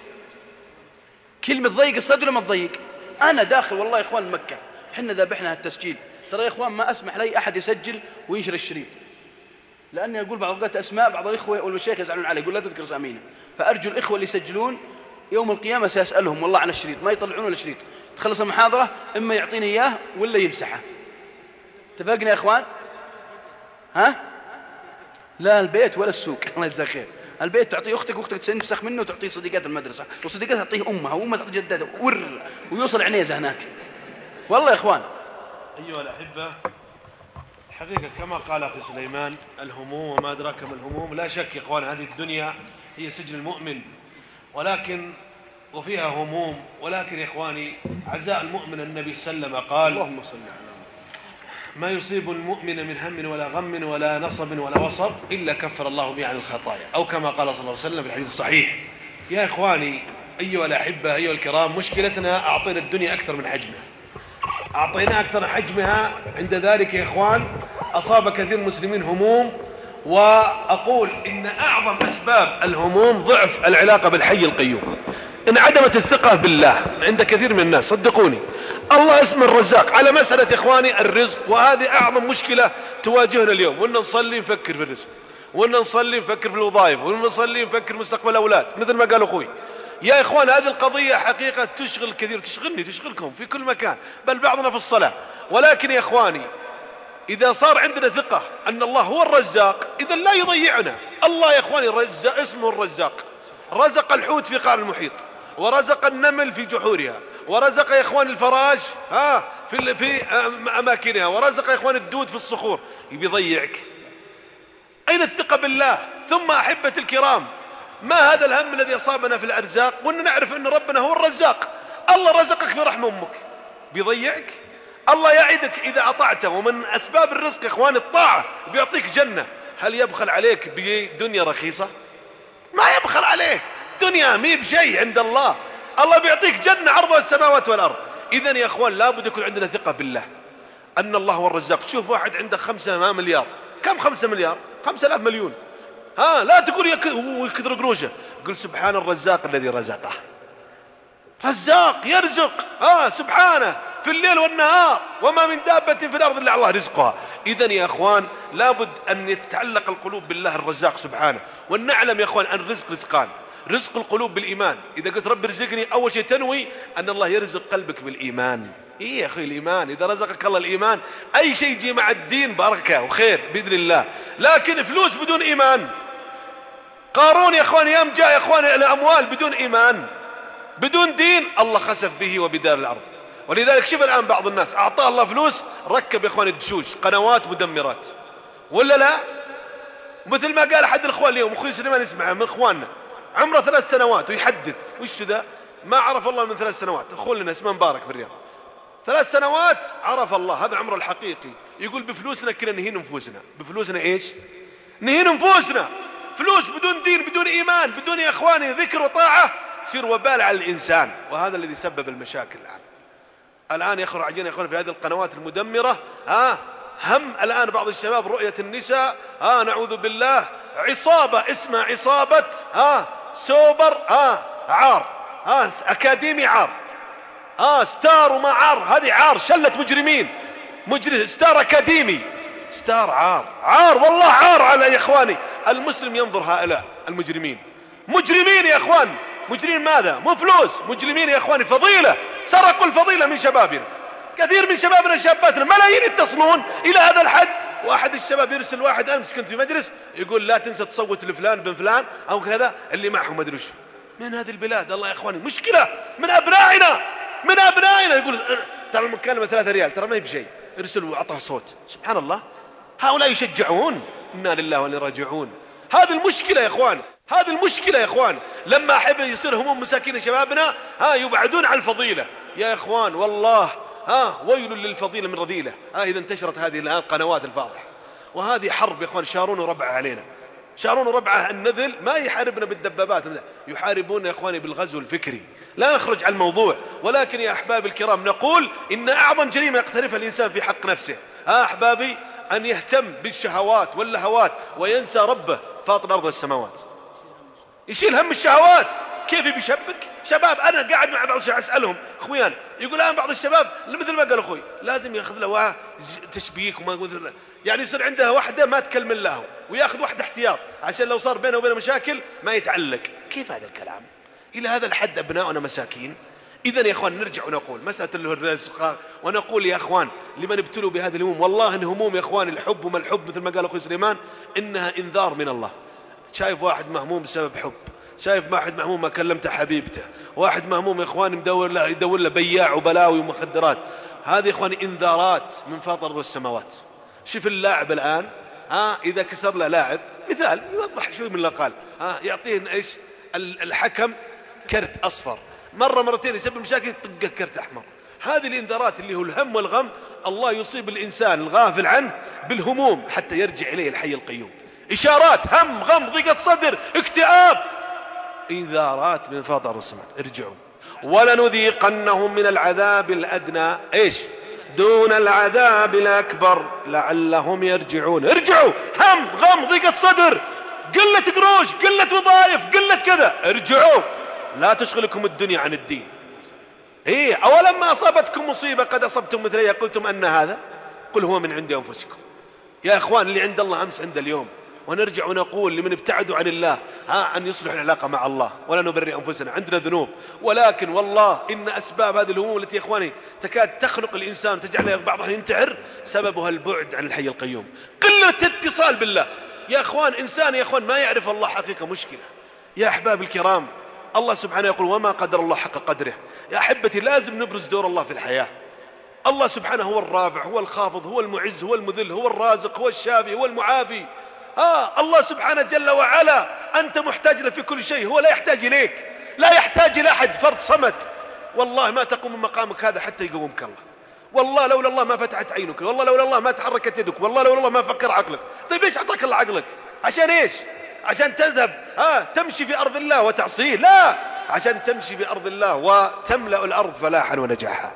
E: كلمة تضيق الصدر ما تضيق. أنا داخل والله يا إخوان مكة حنا ذبحنا هالتسجيل، ترى يا إخوان ما أسمح لي أحد يسجل وينشر الشريط، لأني أقول بعض الأوقات أسماء بعض الإخوة والمشايخ يزعلون علي، يقول لا تذكر أسامينا. فأرجو الإخوة اللي يسجلون يوم القيامة سيسألهم والله عن الشريط، ما يطلعون الشريط، تخلص المحاضرة إما يعطيني إياه ولا يمسحه. اتفقنا يا إخوان؟ ها؟ لا البيت ولا السوق. الله يجزاك خير. البيت تعطيه أختك وأختك تنفسخ منه وتعطيه صديقات المدرسة، وصديقاتها تعطيه أمها وأمها تعطيه جدتها ور ويوصل عنيزة هناك. والله يا إخوان.
D: أيها الأحبة، الحقيقة كما قال أخي سليمان الهموم وما أدراك ما الهموم. لا شك يا إخوان هذه الدنيا هي سجن المؤمن، ولكن وفيها هموم، ولكن يا إخواني عزاء المؤمن النبي صلى الله عليه وسلم قال
E: اللهم صل على
D: ما يصيب المؤمن من هم ولا غم ولا نصب ولا وصب إلا كفر الله به عن الخطايا، أو كما قال صلى الله عليه وسلم في الحديث الصحيح. يا إخواني أيها الأحبة أيها الكرام، مشكلتنا أعطينا الدنيا أكثر من حجمها، أعطيناها أكثر من حجمها، عند ذلك يا إخوان أصاب كثير من المسلمين هموم. وأقول إن أعظم أسباب الهموم ضعف العلاقة بالحي القيوم، انعدمت الثقة بالله عند كثير من الناس. صدقوني الله اسم الرزاق على مسألة إخواني الرزق، وهذه أعظم مشكلة تواجهنا اليوم. وإن نصلي نفكر في الرزق، وإن نصلي نفكر في الوظائف، وإن نصلي نفكر مستقبل الأولاد، مثل ما قال أخوي. يا إخوان هذه القضية حقيقة تشغل كثير، تشغلني تشغلكم في كل مكان، بل بعضنا في الصلاة. ولكن يا إخواني إذا صار عندنا ثقة أن الله هو الرزاق إذا لا يضيعنا. الله يا إخواني رزاق، اسمه الرزاق. رزق الحوت في قعر المحيط، ورزق النمل في جحورها، ورزق يا إخواني الفراش ها في في أماكنها، ورزق يا إخواني الدود في الصخور. يضيعك؟ أين الثقة بالله؟ ثم أحبة الكرام، ما هذا الهم الذي أصابنا في الأرزاق وأن نعرف أن ربنا هو الرزاق؟ الله رزقك في رحم أمك، بيضيعك؟ الله يعدك إذا أطعته، ومن أسباب الرزق يا إخواني الطاعة، بيعطيك جنة. هل يبخل عليك بدنيا رخيصة؟ ما يبخل عليك، دنيا مي بشيء عند الله. الله بيعطيك جنة عرضها السماوات والأرض. إذن يا أخوان لابد يكون عندنا ثقة بالله أن الله هو الرزاق. شوف واحد عنده خمسة مليار، كم خمسة مليار؟ خمسة آلاف مليون. ها لا تقول يكثر قروشه، قل سبحان الرزاق الذي رزقه. رزاق يرزق ها سبحانه في الليل والنهار، وما من دابة في الأرض إلا الله رزقها. إذن يا أخوان لابد أن يتعلق القلوب بالله الرزاق سبحانه. وأن نعلم يا أخوان أن الرزق رزقان، رزق القلوب بالإيمان. إذا قلت رب ارزقني أول شيء تنوي أن الله يرزق قلبك بالإيمان. إيه يا أخي الإيمان، إذا رزقك الله الإيمان أي شيء يجي مع الدين بركة وخير بإذن الله. لكن فلوس بدون إيمان، قارون يا أخوان يوم جاء يا أخوان الأموال بدون إيمان بدون دين، الله خسف به وبدار الأرض. ولذلك شوف الآن بعض الناس أعطاه الله فلوس ركب يا أخوان الدشوش قنوات مدمرات، ولا لا؟ مثل ما قال أحد الأخوان اليوم أخوي سليمان يسمعه من إخواننا عمره ثلاث سنوات ويحدث، وش ذا؟ ما عرف الله من ثلاث سنوات. أخوه لنا اسمه مبارك في الرياض، ثلاث سنوات عرف الله، هذا عمره الحقيقي. يقول بفلوسنا كنا نهين نفوسنا. بفلوسنا إيش؟ نهين نفوسنا. فلوس بدون دين بدون إيمان بدون يا أخواني ذكر وطاعة تصير وبال على الإنسان، وهذا الذي سبب المشاكل. الآن الآن يخرج عجينا يا أخواني في هذه القنوات المدمرة ها هم الآن بعض الشباب رؤية النساء ها نعوذ بالله، عصابة اسمها عصابة ها سوبر ها عار ها أكاديمي عار ها ستار وما عار، هذه عار شلة مجرمين، مجرم ستار أكاديمي ستار عار عار والله عار على يا إخواني. المسلم ينظر هؤلاء المجرمين، مجرمين يا إخوان. مجرمين ماذا؟ مو فلوس، مجرمين يا إخواني فضيلة، سرقوا الفضيلة من شبابنا. كثير من شبابنا شاباتنا ملايين يتصلون إلى هذا الحد. واحد الشباب يرسل واحد أمس كنت في مجلس يقول لا تنسى تصوت لفلان بن فلان أو كذا اللي معهم مدري وش من هذه البلاد. الله يا إخواني مشكلة من أبنائنا من أبنائنا. يقول ترى المكالمة ثلاثة ريال ترى ما هي بشيء، ارسل وأعطاه صوت. سبحان الله، هؤلاء يشجعون. إنا لله وإنا راجعون. هذه المشكلة يا إخوان، هذه المشكلة يا إخوان. لما أحب يصير هموم مساكين شبابنا ها يبعدون عن الفضيلة يا إخوان. والله ها ويل للفضيلة من رذيلة ها إذا انتشرت هذه الآن قنوات الفاضحة. وهذه حرب يا إخوان، شارون وربعه علينا. شارون وربعه النذل ما يحاربنا بالدبابات، يحاربون يا إخواني بالغزو الفكري. لا نخرج عن الموضوع، ولكن يا أحبابي الكرام نقول إن أعظم جريمة يقترفها الإنسان في حق نفسه ها أحبابي أن يهتم بالشهوات واللهوات وينسى ربه فاطر الأرض والسماوات. يشيل هم الشهوات. كيف بيشبك شباب؟ أنا قاعد مع بعض الشباب أسألهم أخويان، يقول الآن بعض الشباب مثل ما قال أخوي لازم يأخذ له تشبيك وما يعني يصير عنده واحدة ما تكلم الله ويأخذ واحدة احتياط عشان لو صار بينه وبينه مشاكل ما يتعلق. كيف هذا الكلام؟ إلى هذا الحد أبناؤنا مساكين. إذن يا أخوان نرجع ونقول مسألة اللي هو الرزق، ونقول يا أخوان لمن ابتلوا بهذه الهموم، والله إن هموم يا أخوان الحب وما الحب مثل ما قال أخوي سليمان إنها إنذار من الله. شايف واحد مهموم بسبب حب، شايف واحد مهموم ما كلمته حبيبته، واحد مهموم يا إخوان مدور له يدور له بياع وبلاوي ومخدرات. هذه يا إخوان إنذارات من فاطر الأرض والسماوات. شوف اللاعب الآن ها إذا كسر له لاعب مثال يوضح شوي من اللي قال ها يعطيه إيش الحكم كرت أصفر، مرة مرتين يسبب مشاكل طقه كرت أحمر. هذه الإنذارات اللي هو الهم والغم الله يصيب الإنسان الغافل عنه بالهموم حتى يرجع إليه الحي القيوم. إشارات هم غم ضيقة صدر اكتئاب، إنذارات من فاطر السماوات. ارجعوا ولنذيقنهم من العذاب الأدنى إيش دون العذاب الأكبر لعلهم يرجعون. ارجعوا هم غم ضيقة صدر قلة قروش قلة وظائف قلة كذا، ارجعوا لا تشغلكم الدنيا عن الدين. إيه أولما أصابتكم مصيبة قد أصبتم مثلها قلتم أن هذا قل هو من عند أنفسكم. يا أخوان اللي عند الله أمس عند اليوم. ونرجع ونقول لمن ابتعدوا عن الله ها أن يصلح العلاقة مع الله ولا نبرئ أنفسنا، عندنا ذنوب، ولكن والله إن أسباب هذه الهموم التي يا إخواني تكاد تخنق الإنسان تجعله بعضها ينتحر سببها البعد عن الحي القيوم، قلة اتصال بالله. يا أخوان إنسان يا أخوان ما يعرف الله حقيقة مشكلة. يا أحباب الكرام الله سبحانه يقول وما قدر الله حق قدره. يا أحبتي لازم نبرز دور الله في الحياة. الله سبحانه هو الرافع هو الخافض هو المعز هو المذل هو الرازق هو الشافي هو المعافي. آه الله سبحانه جل وعلا أنت محتاج له في كل شيء، هو لا يحتاج إليك، لا يحتاج إلى أحد، فرد صمت. والله ما تقوم من مقامك هذا حتى يقومك الله. والله لولا الله ما فتحت عينك، والله لولا الله ما تحركت يدك، والله لولا الله ما فكر عقلك. طيب ليش أعطاك الله عقلك؟ عشان إيش؟ عشان تذهب آه تمشي في أرض الله وتعصيه؟ لا، عشان تمشي في أرض الله وتملأ الأرض فلاحا ونجاحا.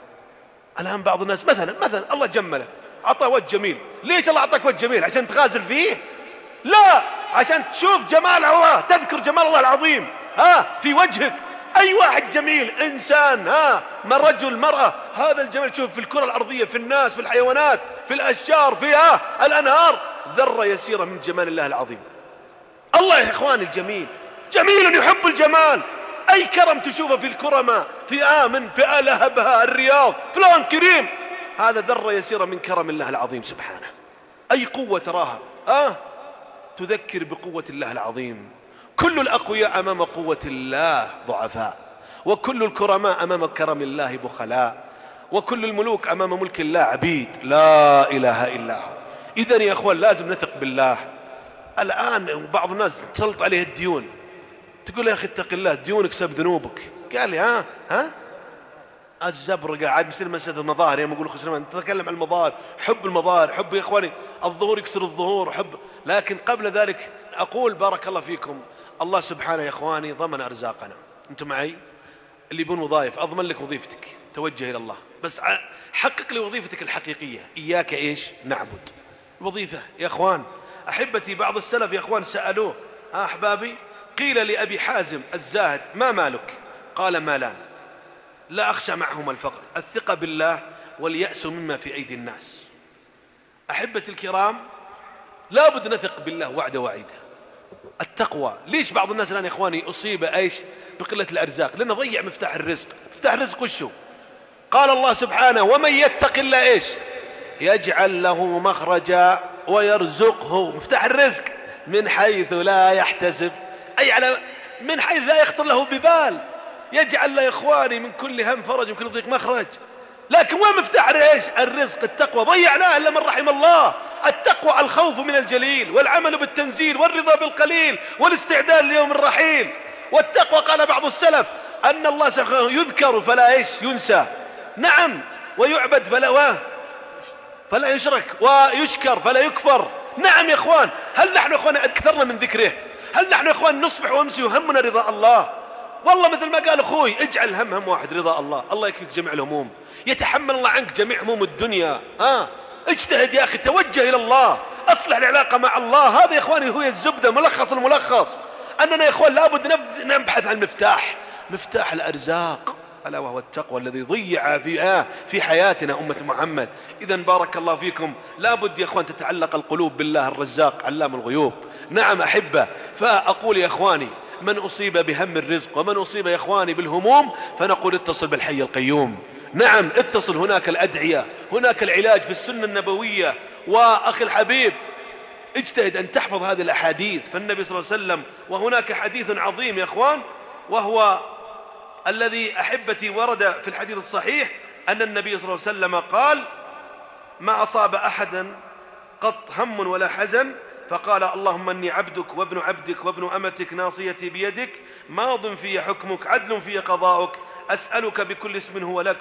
D: الآن بعض الناس مثلا مثلا الله جمله أعطاه وجه جميل. ليش الله أعطاك وجه جميل؟ عشان تغازل فيه؟ لا، عشان تشوف جمال الله، تذكر جمال الله العظيم ها في وجهك. أي واحد جميل إنسان ها من رجل مرأة، هذا الجمال تشوف في الكرة الأرضية في الناس في الحيوانات في الأشجار فيها الأنهار ذرة يسيرة من جمال الله العظيم. الله يا إخواني الجميل جميل يحب الجمال. أي كرم تشوفه في الكرماء في آمن في آل هبها الرياض فلان كريم، هذا ذرة يسيرة من كرم الله العظيم سبحانه. أي قوة تراها آه تذكر بقوة الله العظيم. كل الأقوياء أمام قوة الله ضعفاء، وكل الكرماء أمام كرم الله بخلاء، وكل الملوك أمام ملك الله عبيد. لا إله إلا هو. إذن يا أخوان لازم نثق بالله. الآن بعض الناس تسلط عليه الديون، تقول يا أخي اتق الله ديونك سبب ذنوبك. قال لي ها ها الزبر قاعد مثل مسألة المظاهر يوم يقول أخي سليمان نتكلم عن المظاهر، حب المظاهر، حب يا إخواني الظهور يكسر الظهور حب. لكن قبل ذلك أقول بارك الله فيكم الله سبحانه يا إخواني ضمن أرزاقنا. أنتم معي؟ اللي يبون وظائف أضمن لك وظيفتك، توجه إلى الله بس حقق لي وظيفتك الحقيقية. إياك إيش نعبد الوظيفة يا إخوان. أحبتي بعض السلف يا إخوان سألوه ها أحبابي قيل لأبي حازم الزاهد ما مالك؟ قال مالان لا أخشى معهما الفقر، الثقة بالله واليأس مما في أيدي الناس. أحبتي الكرام لابد نثق بالله وعده وعيده. التقوى. ليش بعض الناس الآن يا إخواني أصيب إيش بقلة الأرزاق؟ لأنه ضيع مفتاح الرزق. مفتاح الرزق وشو؟ قال الله سبحانه ومن يتق الله إيش يجعل له مخرجا ويرزقه. مفتاح الرزق من حيث لا يحتسب، أي على من حيث لا يخطر له ببال. يجعل له يا إخواني من كل هم فرج ومن كل ضيق مخرج. لكن وين مفتاح إيش الرزق؟ التقوى ضيعناه إلا من رحم الله. التقوى الخوف من الجليل والعمل بالتنزيل والرضا بالقليل والاستعداد ليوم الرحيل. والتقوى قال بعض السلف أن الله يذكر فلا إيش ينسى، نعم، ويعبد فلا فلا يشرك، ويشكر فلا يكفر. نعم يا إخوان. هل نحن يا إخوان أكثرنا من ذكره؟ هل نحن يا إخوان نصبح وامسي وهمنا رضا الله؟ والله مثل ما قال أخوي اجعل هم هم واحد رضا الله. الله يكفيك جميع الهموم، يتحمل الله عنك جميع هموم الدنيا. ها اجتهد يا أخي، توجه إلى الله، أصلح العلاقة مع الله. هذا يا إخواني هو الزبدة، ملخص الملخص، أننا يا إخوان لابد نبحث عن مفتاح مفتاح الأرزاق، ألا وهو التقوى الذي ضيع في آه في حياتنا أمة محمد. إذا بارك الله فيكم، لابد يا إخوان تتعلق القلوب بالله الرزاق علام الغيوب. نعم أحبة، فأقول يا إخواني من أصيب بهم الرزق ومن أصيب يا إخواني بالهموم فنقول اتصل بالحي القيوم. نعم اتصل، هناك الأدعية، هناك العلاج في السنة النبوية. وأخي الحبيب اجتهد أن تحفظ هذه الأحاديث، فالنبي صلى الله عليه وسلم، وهناك حديث عظيم يا إخوان وهو الذي أحبتي ورد في الحديث الصحيح أن النبي صلى الله عليه وسلم قال ما أصاب أحدا قط هم ولا حزن فقال اللهم إني عبدك وابن عبدك وابن أمتك ناصيتي بيدك ماض في حكمك عدل في قضاؤك أسألك بكل اسم هو لك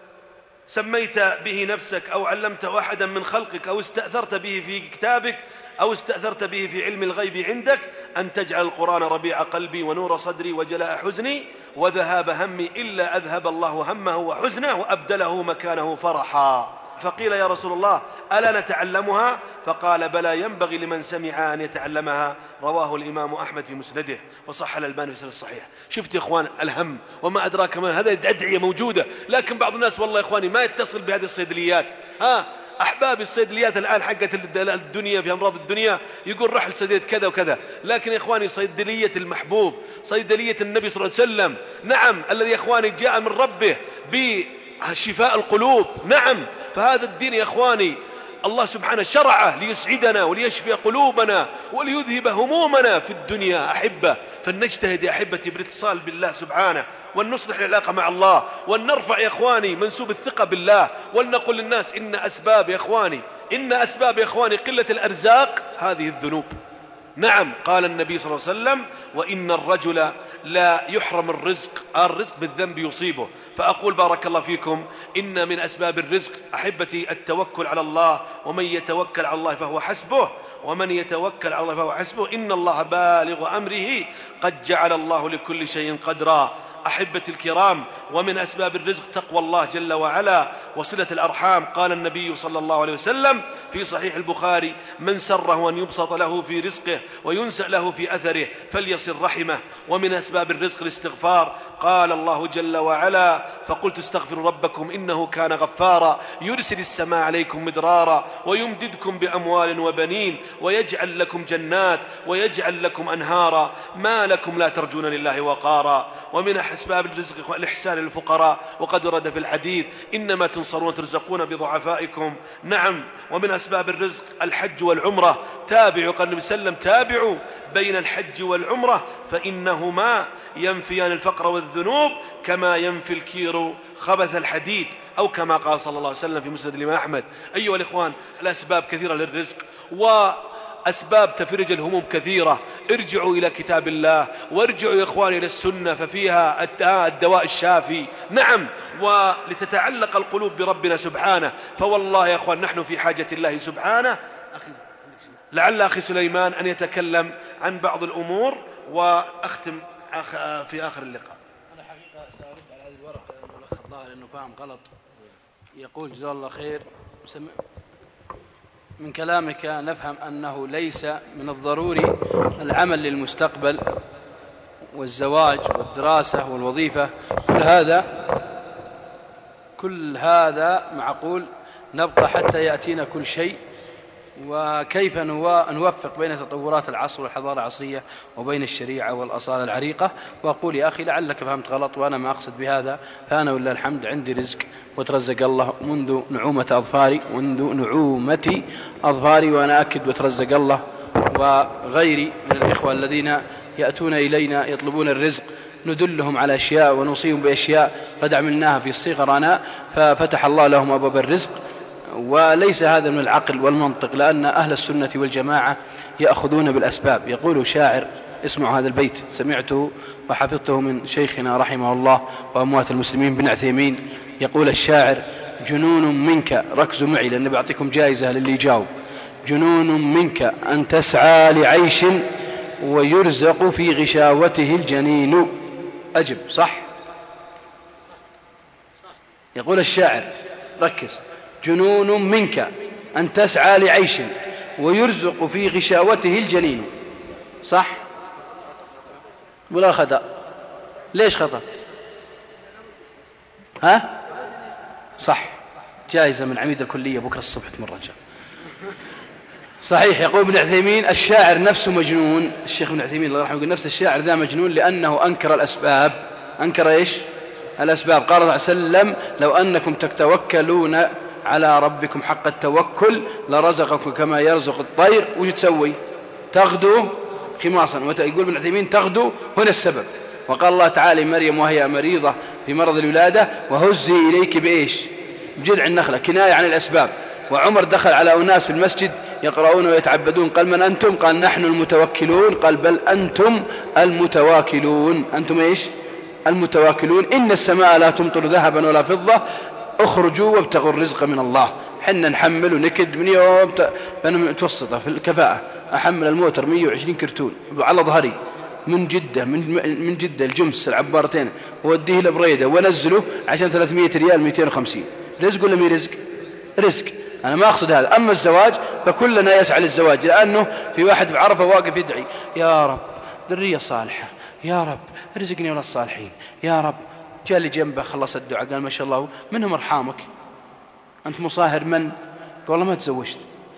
D: سميت به نفسك أو علمته أحدا من خلقك أو استأثرت به في كتابك أو استأثرت به في علم الغيب عندك أن تجعل القرآن ربيع قلبي ونور صدري وجلاء حزني وذهاب همي إلا أذهب الله همه وحزنه وأبدله مكانه فرحا. فقيل يا رسول الله ألا نتعلمها؟ فقال بلى ينبغي لمن سمع أن يتعلمها. رواه الإمام أحمد في مسنده وصح الألباني في سنده الصحيح. شفت يا إخوان الهم وما أدراك ما هذا أدعية موجودة، لكن بعض الناس والله يا إخواني ما يتصل بهذه الصيدليات. ها أحبابي الصيدليات الآن حقت الدنيا في أمراض الدنيا يقول رح لصيدلية كذا وكذا، لكن يا إخواني صيدلية المحبوب صيدلية النبي صلى الله عليه وسلم، نعم الذي يا إخواني جاء من ربه بشفاء القلوب. نعم فهذا الدين يا إخواني الله سبحانه شرعه ليسعدنا وليشفي قلوبنا وليذهب همومنا في الدنيا أحبة. فلنجتهد يا أحبتي بالاتصال بالله سبحانه ولنصلح العلاقة مع الله ولنرفع يا إخواني منسوب الثقة بالله ولنقل للناس إن أسباب يا إخواني إن أسباب يا إخواني قلة الأرزاق هذه الذنوب. نعم قال النبي صلى الله عليه وسلم وإن الرجل لا يحرم الرزق الرزق بالذنب يصيبه. فأقول بارك الله فيكم إن من أسباب الرزق أحبتي التوكل على الله، ومن يتوكل على الله فهو حسبه ومن يتوكل على الله فهو حسبه إن الله بالغ أمره قد جعل الله لكل شيء قدرا. أحبتي الكرام ومن أسباب الرزق تقوى الله جل وعلا وصلة الأرحام. قال النبي صلى الله عليه وسلم في صحيح البخاري من سره أن يبسط له في رزقه وينسأ له في أثره فليصل رحمه. ومن أسباب الرزق الاستغفار. قال الله جل وعلا فقلت استغفروا ربكم إنه كان غفارا يرسل السماء عليكم مدرارا ويمددكم بأموال وبنين ويجعل لكم جنات ويجعل لكم أنهارا ما لكم لا ترجون لله وقارا. ومن أسباب الرزق الإحسان للفقراء وقد ورد في الحديث إنما تنصرون وترزقون بضعفائكم. نعم ومن أسباب الرزق الحج والعمرة. تابعوا قال النبي صلى الله عليه وسلم تابعوا بين الحج والعمرة فإنهما ينفيان الفقر والذنوب كما ينفي الكير خبث الحديد أو كما قال صلى الله عليه وسلم في مسند الإمام أحمد. أيها الإخوان الأسباب كثيرة للرزق وأسباب تفرج الهموم كثيرة. ارجعوا إلى كتاب الله وارجعوا يا إخواني إلى السنة ففيها الدواء الشافي. نعم ولتتعلق القلوب بربنا سبحانه. فوالله يا إخوان نحن في حاجة الله سبحانه. لعل أخي سليمان أن يتكلم عن بعض الأمور وأختم في آخر اللقاء.
E: أنا حقيقة سأرد على هذه الورقة لأنه الأخ الظاهر أنه فاهم غلط. يقول جزاه الله خير من كلامك نفهم أنه ليس من الضروري العمل للمستقبل والزواج والدراسة والوظيفة كل هذا كل هذا معقول نبقى حتى يأتينا كل شيء. وكيف نوفق بين تطورات العصر والحضارة العصرية وبين الشريعة والأصالة العريقة. وأقول يا أخي لعلك فهمت غلط وأنا ما أقصد بهذا. فأنا ولله الحمد عندي رزق وترزق الله منذ نعومة أظفاري منذ نعومة أظفاري وأنا أكد وترزق الله وغيري من الإخوة الذين يأتون إلينا يطلبون الرزق ندلهم على أشياء ونوصيهم بأشياء قد عملناها في الصغر أنا ففتح الله لهم أبواب الرزق. وليس هذا من العقل والمنطق لأن أهل السنة والجماعة يأخذون بالأسباب. يقول شاعر اسمعوا هذا البيت سمعته وحفظته من شيخنا رحمه الله وأموات المسلمين بن عثيمين. يقول الشاعر جنون منك ركزوا معي لأن بعطيكم جائزة للي يجاوب. جنون منك أن تسعى لعيش ويرزق في غشاوته الجنين. أجب صح. يقول الشاعر ركز جنون منك أن تسعى لعيش ويرزق في غشاوته الجنين. صح ولا خطأ؟ ليش خطأ؟ ها؟ صح، جائزة من عميد الكلية بكرة الصبح تمر إن شاء الله. صحيح. يقول ابن عثيمين الشاعر نفسه مجنون، الشيخ ابن عثيمين الله يرحمه يقول نفس الشاعر ذا مجنون لأنه أنكر الأسباب. أنكر إيش؟ الأسباب. قال الله عليه وسلم لو أنكم تتوكلون على ربكم حق التوكل لرزقكم كما يرزق الطير. وش تسوي؟ تغدو خماصا. يقول ابن عثيمين تغدو هنا السبب. وقال الله تعالى مريم وهي مريضة في مرض الولادة وهزي إليك بإيش؟ بجذع النخلة، كناية عن الأسباب. وعمر دخل على أناس في المسجد يقرؤون ويتعبدون، قال من أنتم؟ قال نحن المتوكلون. قال بل أنتم المتواكلون. أنتم إيش؟ المتواكلون. إن السماء لا تمطر ذهبا ولا فضة اخرجوا وابتغوا الرزق من الله. حنا نحمل ونكد من يوم أنا متوسطة في الكفاءة، أحمل الموتر مئة وعشرين كرتون على ظهري من جدة من من جدة الجمس العبارتين ووديه لبريدة ونزله عشان ثلاثمائة ريال مئتين وخمسين. رزق ولا مي رزق؟ رزق. أنا ما أقصد هذا. أما الزواج فكلنا يسعى للزواج، لأنه في واحد في عرفة واقف يدعي يا رب ذرية صالحة، يا رب رزقني ولا الصالحين، يا رب. جاء اللي جنبه خلص الدعاء قال ما شاء الله منهم أرحامك، أنت مصاهر من؟ قال والله ما تزوجت.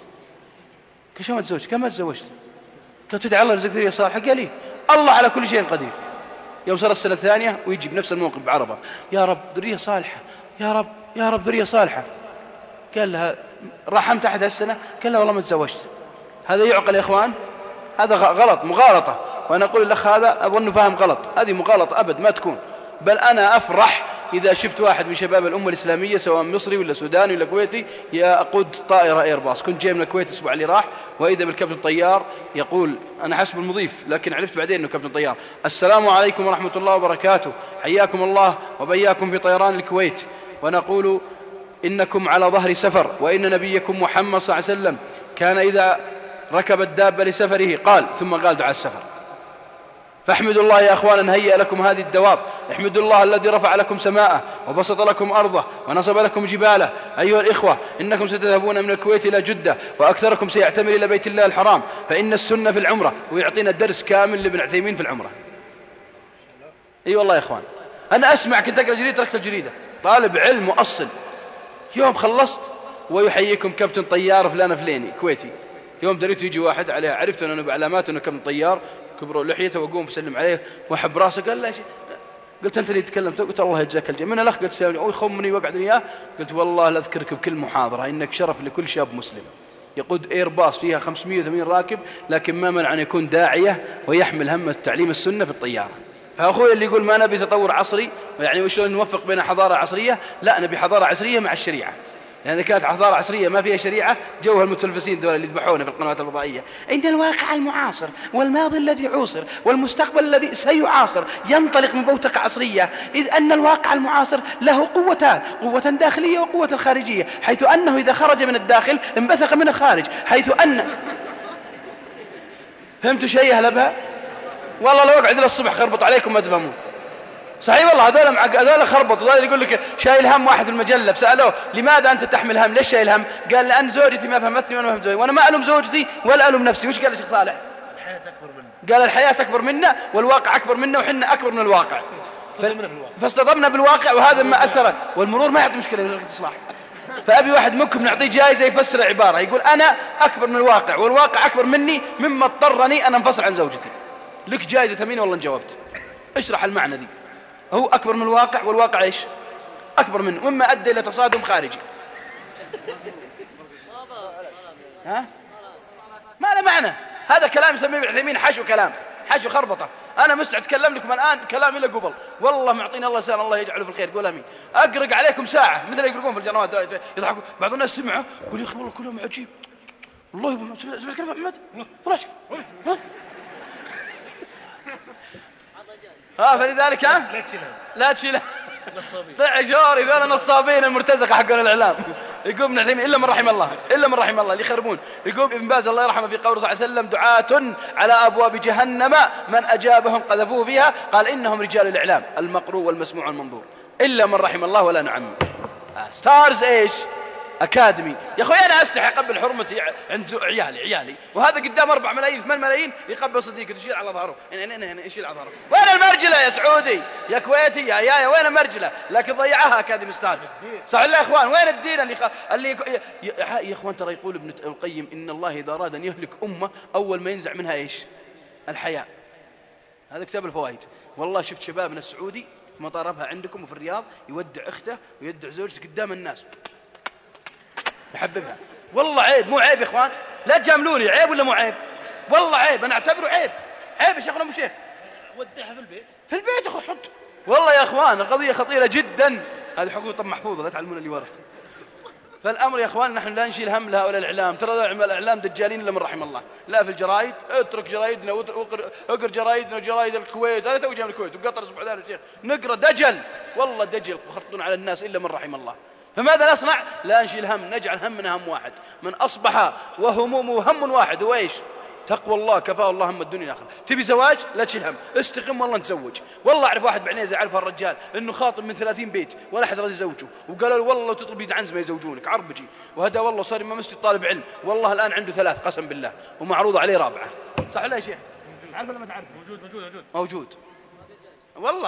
E: قال شو ما تزوجت؟ قال ما تزوجت. قال تدعي الله رزق ذرية صالحة؟ قال لي الله على كل شيء قدير. يوم صار السنة الثانية ويجي بنفس الموقف بعرفة يا رب ذرية صالحة، يا رب يا رب ذرية صالحة. قال لها رحمت أحد هالسنة؟ قال لا والله ما تزوجت. هذا يعقل يا إخوان؟ هذا غلط، مغالطة. وأنا أقول الأخ هذا أظن فاهم غلط، هذه مغالطة أبد ما تكون. بل أنا أفرح إذا شفت واحد من شباب الأمة الإسلامية سواء مصري ولا سوداني ولا كويتي يقود طائرة إيرباص. كنت جاي من الكويت الأسبوع اللي راح وإذا بالكابتن طيار يقول أنا حسب المضيف لكن عرفت بعدين أنه كابتن طيار السلام عليكم ورحمة الله وبركاته، حياكم الله وبياكم في طيران الكويت، ونقول إنكم على ظهر سفر، وإن نبيكم محمد صلى الله عليه وسلم كان إذا ركب الدابة لسفره قال ثم قال دعاء السفر. فاحمدوا الله يا أخوانا هيئ لكم هذه الدواب، احمدوا الله الذي رفع لكم سماءه وبسط لكم أرضه ونصب لكم جباله. أيها الإخوة إنكم ستذهبون من الكويت إلى جدة وأكثركم سيعتمر إلى بيت الله الحرام، فإن السنة في العمرة. ويعطينا درس كامل لابن عثيمين في العمرة. أي أيوة والله يا إخوان أنا أسمع كنت أقرأ جريدة تركت الجريدة، طالب علم مؤصل يوم خلصت ويحييكم كابتن طيار فلان فلاني كويتي. يوم دريته يجي واحد عليه عرفت أنه بعلامات أنه كابتن طيار كبروا لحيته وقوم بسلم عليه وحب راسه. قال لا شيء. قلت أنت اللي تكلمت؟ قلت الله يجزاك الجزاء. من الأخ قلت سألني أو يخمني وقعدني إياه. قلت والله لا أذكرك بكل محاضرة إنك شرف لكل شاب مسلم يقود إيرباص فيها خمسمائة وثمانين راكب لكن ما منع أن يكون داعية ويحمل هم تعليم السنة في الطيارة. فأخوي اللي يقول ما نبي تطور عصري يعني وشلون نوفق بين حضارة عصرية، لا نبي حضارة عصرية مع الشريعة، لأن يعني كانت حضارة عصرية ما فيها شريعة جوها المتلفزين ذول اللي يذبحونه في القنوات الفضائية. إن الواقع المعاصر والماضي الذي عوصر والمستقبل الذي سيعاصر ينطلق من بوتقة عصرية، إذ أن الواقع المعاصر له قوتان، قوة داخلية وقوة خارجية، حيث أنه إذا خرج من الداخل انبثق من الخارج، حيث أن فهمتوا شيء هلبها؟ والله لو أقعد إلى الصبح خربط عليكم ما تفهمون. صحيح والله هذول معك هذول خربط. هذول يقول لك شايل هم واحد في المجلة سألوه لماذا أنت تحمل هم؟ ليش شايل هم؟ قال لأن زوجتي ما فهمتني وأنا ما فهمت زوجتي وأنا ما ألوم زوجتي ولا ألوم نفسي. وش قال الشيخ صالح؟ الحياة أكبر منا. قال الحياة أكبر منا والواقع أكبر منا وحنا أكبر من الواقع. فاصطدمنا بالواقع وهذا ما أثر. والمرور ما يعطي مشكلة في الإصلاح. فأبي واحد منكم نعطيه جائزة يفسر عبارة يقول أنا أكبر من الواقع والواقع أكبر مني مما اضطرني أن أنفصل عن زوجتي. لك جائزة ثمينة والله جاوبت. اشرح المعنى دي. هو أكبر من الواقع والواقع إيش؟ أكبر منه مما أدى إلى تصادم خارجي. ها؟ ما له معنى. هذا كلام يسميه ابن عثيمين حشو كلام، حشو خربطة. أنا مستعد أتكلم لكم الآن كلام إلى قبل والله معطينا الله لسان الله يجعله في الخير. قول آمين. أقرق عليكم ساعة مثل يقرقون في الجنوات يضحكوا. بعض الناس سمعوا يقول يا أخي والله كلهم عجيب والله. سمعت كلام محمد والله ها ها فلذلك ها لا تشيلها لا تشيلها ضيع جوري ذول نصابين المرتزقة حقون الإعلام. يقول ابن عثيمين إلا من رحم الله إلا من رحم الله اللي يخربون. يقول ابن باز الله يرحمه في قوله صلى الله عليه وسلم دعاة على أبواب جهنم من أجابهم قذفوه فيها قال إنهم رجال الإعلام المقروء والمسموع والمنظور إلا من رحم الله ولا نعم. ستارز إيش أكاديمي. يا أخوي أنا أستحي أقبل حرمتي عند عيالي عيالي وهذا قدام أربع ملايين ثمان ملايين يقبل صديقه تشيل على ظهره يشيل على ظهره. وين المرجلة يا سعودي يا كويتي يا يا وين المرجلة؟ لكن ضيعها أكاديمي ستارز. صح الله يا إخوان؟ وين الدين اللي خ... اللي يا... يا إخوان ترى يقول ابن القيم إن الله إذا أراد أن يهلك أمة أول ما ينزع منها إيش؟ الحياء. هذا كتاب الفوائد. والله شفت شبابنا السعودي في مطار أبها عندكم وفي الرياض يودع أخته ويودع زوجته قدام الناس يحببها. والله عيب مو عيب يا إخوان؟ لا تجاملوني، عيب ولا مو عيب؟ والله عيب، أنا أعتبره عيب. عيب يا شيخ ولا مو شيخ؟
J: ودعها في البيت
E: في البيت أخو حط. والله يا إخوان القضية خطيرة جدا. هذه حقوق طب محفوظة لا تعلمون اللي ورا. فالأمر يا إخوان نحن لا نشيل هم لهؤلاء الإعلام. ترى الإعلام دجالين إلا من رحم الله. لا في الجرايد اترك جرايدنا واقر جرايدنا وجرايد الكويت. أنا توجه من الكويت وقطر أسبوع ذلك الشيخ نقرأ دجل والله دجل يخططون على الناس إلا من رحم الله. فماذا نصنع؟ لا نشيل هم، نجعل همنا هم واحد. من أصبح وهمومه هم واحد هو إيش؟ تقوى الله كفاه الله هم الدنيا الآخرة. تبي زواج لا تشيل هم، استقم والله نتزوج. والله أعرف واحد بعنيزة أعرف الرجال إنه خاطب من ثلاثين بيت ولا أحد راضي يزوجه وقالوا له والله لو تطلب يد عنز ما يزوجونك عربجي. وهذا والله صار إمام مسجد طالب علم والله الآن عنده ثلاث قسم بالله ومعروضة عليه رابعة. صح ولا يا شيخ؟ عارف ولا ما تعرف؟
J: موجود موجود موجود
E: موجود والله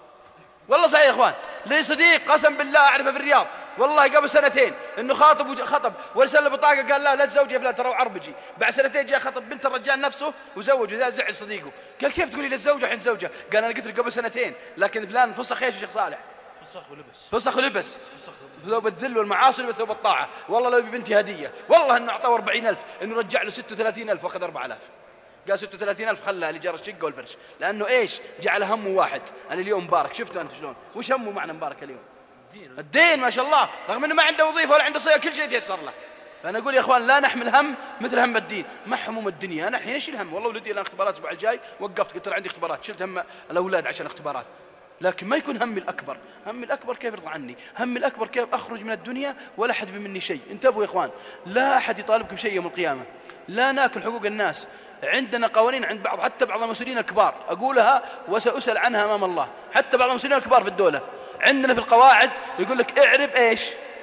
E: والله صحيح يا إخوان. لي صديق قسم بالله أعرفه في الرياض والله قبل سنتين إنه خاطب وج... خطب ورسل له بطاقة قال لا لا تزوج يا فلان ترى عربجي. بعد سنتين جاء خطب بنت الرجال نفسه وزوج وذا زعل صديقه. قال كيف تقولي لا تزوج الحين زوجه؟ قال أنا قلت له قبل سنتين لكن فلان فسخ ايش يا شيخ صالح؟
J: فسخ ولبس
E: فسخ ولبس ثوب الذل والمعاصي وثوب الطاعة. والله لو ببنتي هدية والله إنه أعطاه أربعين ألف إنه رجع له ستة وثلاثين ألف وأخذ أربعة آلاف. قال ستة وثلاثين ألف خلها لجار الشقة والفرش لأنه إيش جعل همه واحد. أنا اليوم مبارك شفته أنت شلون وش همه معنا مبارك اليوم؟ الدين, الدين ما شاء الله رغم أنه ما عنده وظيفة ولا عنده صيغة كل شيء يتيسر له. فأنا أقول يا إخوان لا نحمل هم مثل هم الدين. ما هموم الدنيا. أنا الحين أشيل هم والله ولدي الآن اختبارات الأسبوع الجاي وقفت قلت له عندي اختبارات شلت هم الأولاد عشان اختبارات. لكن ما يكون همي الأكبر. همي الأكبر كيف يرضى عني؟ همي الأكبر كيف أخرج من الدنيا ولا أحد بمني شيء. انتبهوا يا إخوان لا أحد يطالبكم شيء يوم القيامة. لا ناكل حقوق الناس. عندنا قوانين عند بعض حتى بعض المسؤولين الكبار أقولها وسأسأل عنها أمام الله. حتى بعض المسؤولين الكبار في الدولة عندنا في القواعد يقول لك اعرب إيش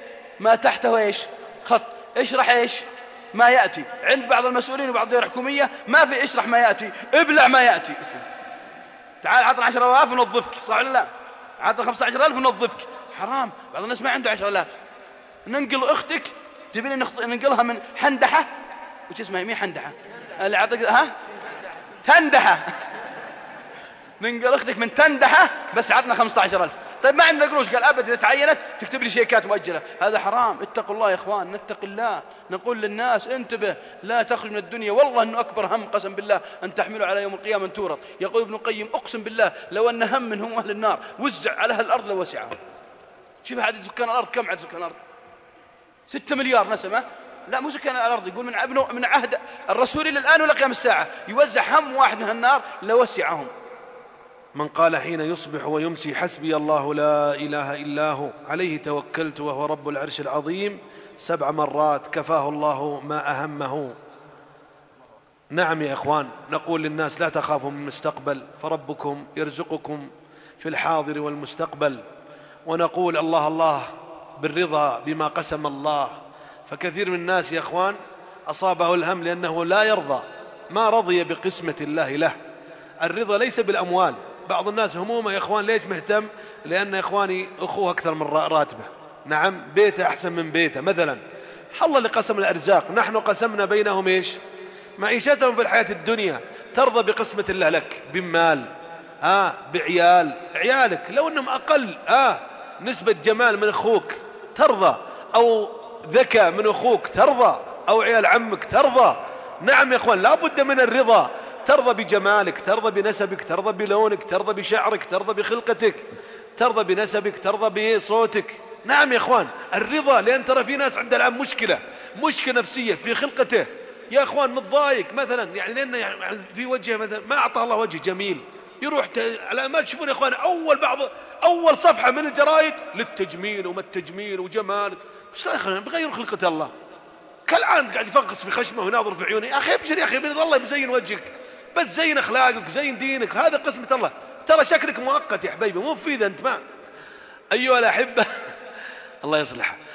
E: ما تحته إيش خط اشرح إيش ما يأتي. عند بعض المسؤولين وبعض الدول الحكومية ما في اشرح ما يأتي ابلع ما يأتي. تعال عطنا عشرة آلاف ونظفك صح ولا لا؟ عطنا خمسة عشر ألف ونظفك. حرام. بعض الناس ما عنده عشرة آلاف. ننقل أختك تبين ننقلها من حندحة وش اسمها مين حندحة اللي عطك ها تندحة ننقل أختك من تندحة بس عطنا خمسة عشر ألف. طيب ما عندنا قروش قال أبد إذا تعينت تكتب لي شيكات مؤجلة. هذا حرام. اتقوا الله يا إخوان نتق الله. نقول للناس انتبه لا تخرج من الدنيا. والله أنه أكبر هم قسم بالله أن تحملوا على يوم القيامة تورط. يقول ابن القيم أقسم بالله لو أن هم منهم أهل النار وزع على أهل الأرض لوسعهم. شوف عدد سكان الأرض كم عدد سكان الأرض؟ ستة مليار نسمة. لا مو سكان الأرض يقول من ابنه من عهد الرسول إلى الآن ولا قيام الساعة يوزع هم واحد من النار لوسعهم.
D: من قال حين يصبح ويمسي حسبي الله لا إله إلا هو عليه توكلت وهو رب العرش العظيم سبع مرات كفاه الله ما أهمه. نعم يا إخوان نقول للناس لا تخافوا من المستقبل فربكم يرزقكم في الحاضر والمستقبل. ونقول الله الله بالرضا بما قسم الله. فكثير من الناس يا إخوان أصابه الهم لأنه لا يرضى ما رضي بقسمة الله له. الرضا ليس بالأموال. بعض الناس همومه يا إخوان ليش مهتم؟ لأن يا إخواني أخوه أكثر من راتبه. نعم بيته أحسن من بيته مثلا. الله اللي قسم الأرزاق نحن قسمنا بينهم إيش معيشتهم في الحياة الدنيا. ترضى بقسمة الله لك بمال آه بعيال عيالك لو أنهم أقل آه نسبة جمال من أخوك ترضى أو ذكاء من أخوك ترضى أو عيال عمك ترضى. نعم يا إخوان لا بد من الرضا. ترضى بجمالك ترضى بنسبك ترضى بلونك ترضى بشعرك ترضى بخلقتك ترضى بنسبك ترضى بصوتك. نعم يا إخوان الرضا. لأن ترى في ناس عندها الآن مشكلة مشكلة نفسية في خلقته يا إخوان متضايق مثلا يعني لأنه يعني في وجهه مثلا ما أعطاه الله وجه جميل يروح ت... على ما تشوفون يا إخوان أول بعض أول صفحة من الجرايد للتجميل وما التجميل وجمال. ايش رايك بغير خلقة الله؟ كالآن قاعد يفقص في خشمه ويناظر في عيونه. يا أخي ابشر يا أخي برضا الله بزين وجهك بس زين أخلاقك زين دينك. هذا قسمة الله. ترى شكلك مؤقت يا حبيبي مو مفيد أنت ما أيها الأحبة الله يصلحها.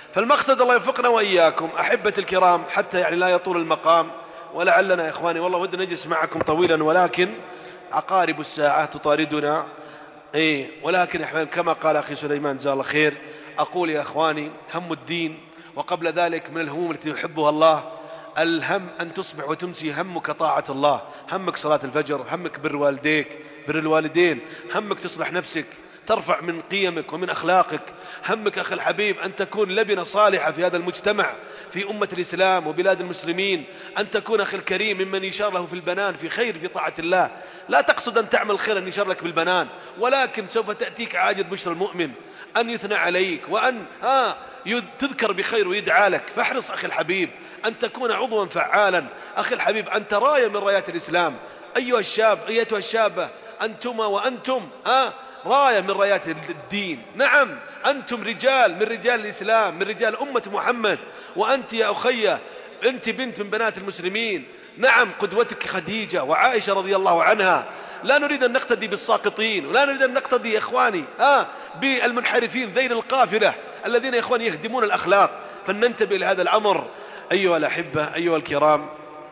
D: فالمقصد الله يوفقنا وإياكم أحبة الكرام، حتى يعني لا يطول المقام، ولعلنا يا إخواني والله ودنا نجلس معكم طويلا، ولكن عقارب الساعة تطاردنا. إيه ولكن يا كما قال أخي سليمان جزاه الله خير، أقول يا إخواني هم الدين، وقبل ذلك من الهموم التي يحبها الله الهم أن تصبح وتمسي همك طاعة الله، همك صلاة الفجر، همك بر والديك بر الوالدين، همك تصلح نفسك، ترفع من قيمك ومن أخلاقك، همك أخي الحبيب أن تكون لبنة صالحة في هذا المجتمع في أمة الإسلام وبلاد المسلمين، أن تكون أخي الكريم ممن يشار له في البنان في خير في طاعة الله. لا تقصد أن تعمل خير أن يشار لك بالبنان، ولكن سوف تأتيك عاجل بشر المؤمن أن يثنى عليك وأن آه تذكر بخير ويدعى لك. فاحرص أخي الحبيب أن تكون عضوا فعالا. أخي الحبيب أنت راية من رايات الإسلام، أيها الشاب أيتها الشابة، أنتما وأنتم آه راية من رايات الدين. نعم أنتم رجال من رجال الإسلام، من رجال أمة محمد، وأنت يا أخي أنت بنت من بنات المسلمين. نعم قدوتك خديجة وعائشة رضي الله عنها. لا نريد أن نقتدي بالساقطين، ولا نريد أن نقتدي يا إخواني آه بالمنحرفين ذيل القافلة الذين يا إخواني يهدمون الأخلاق، فلننتبه لهذا الأمر. أيها الأحبة أيها الكرام،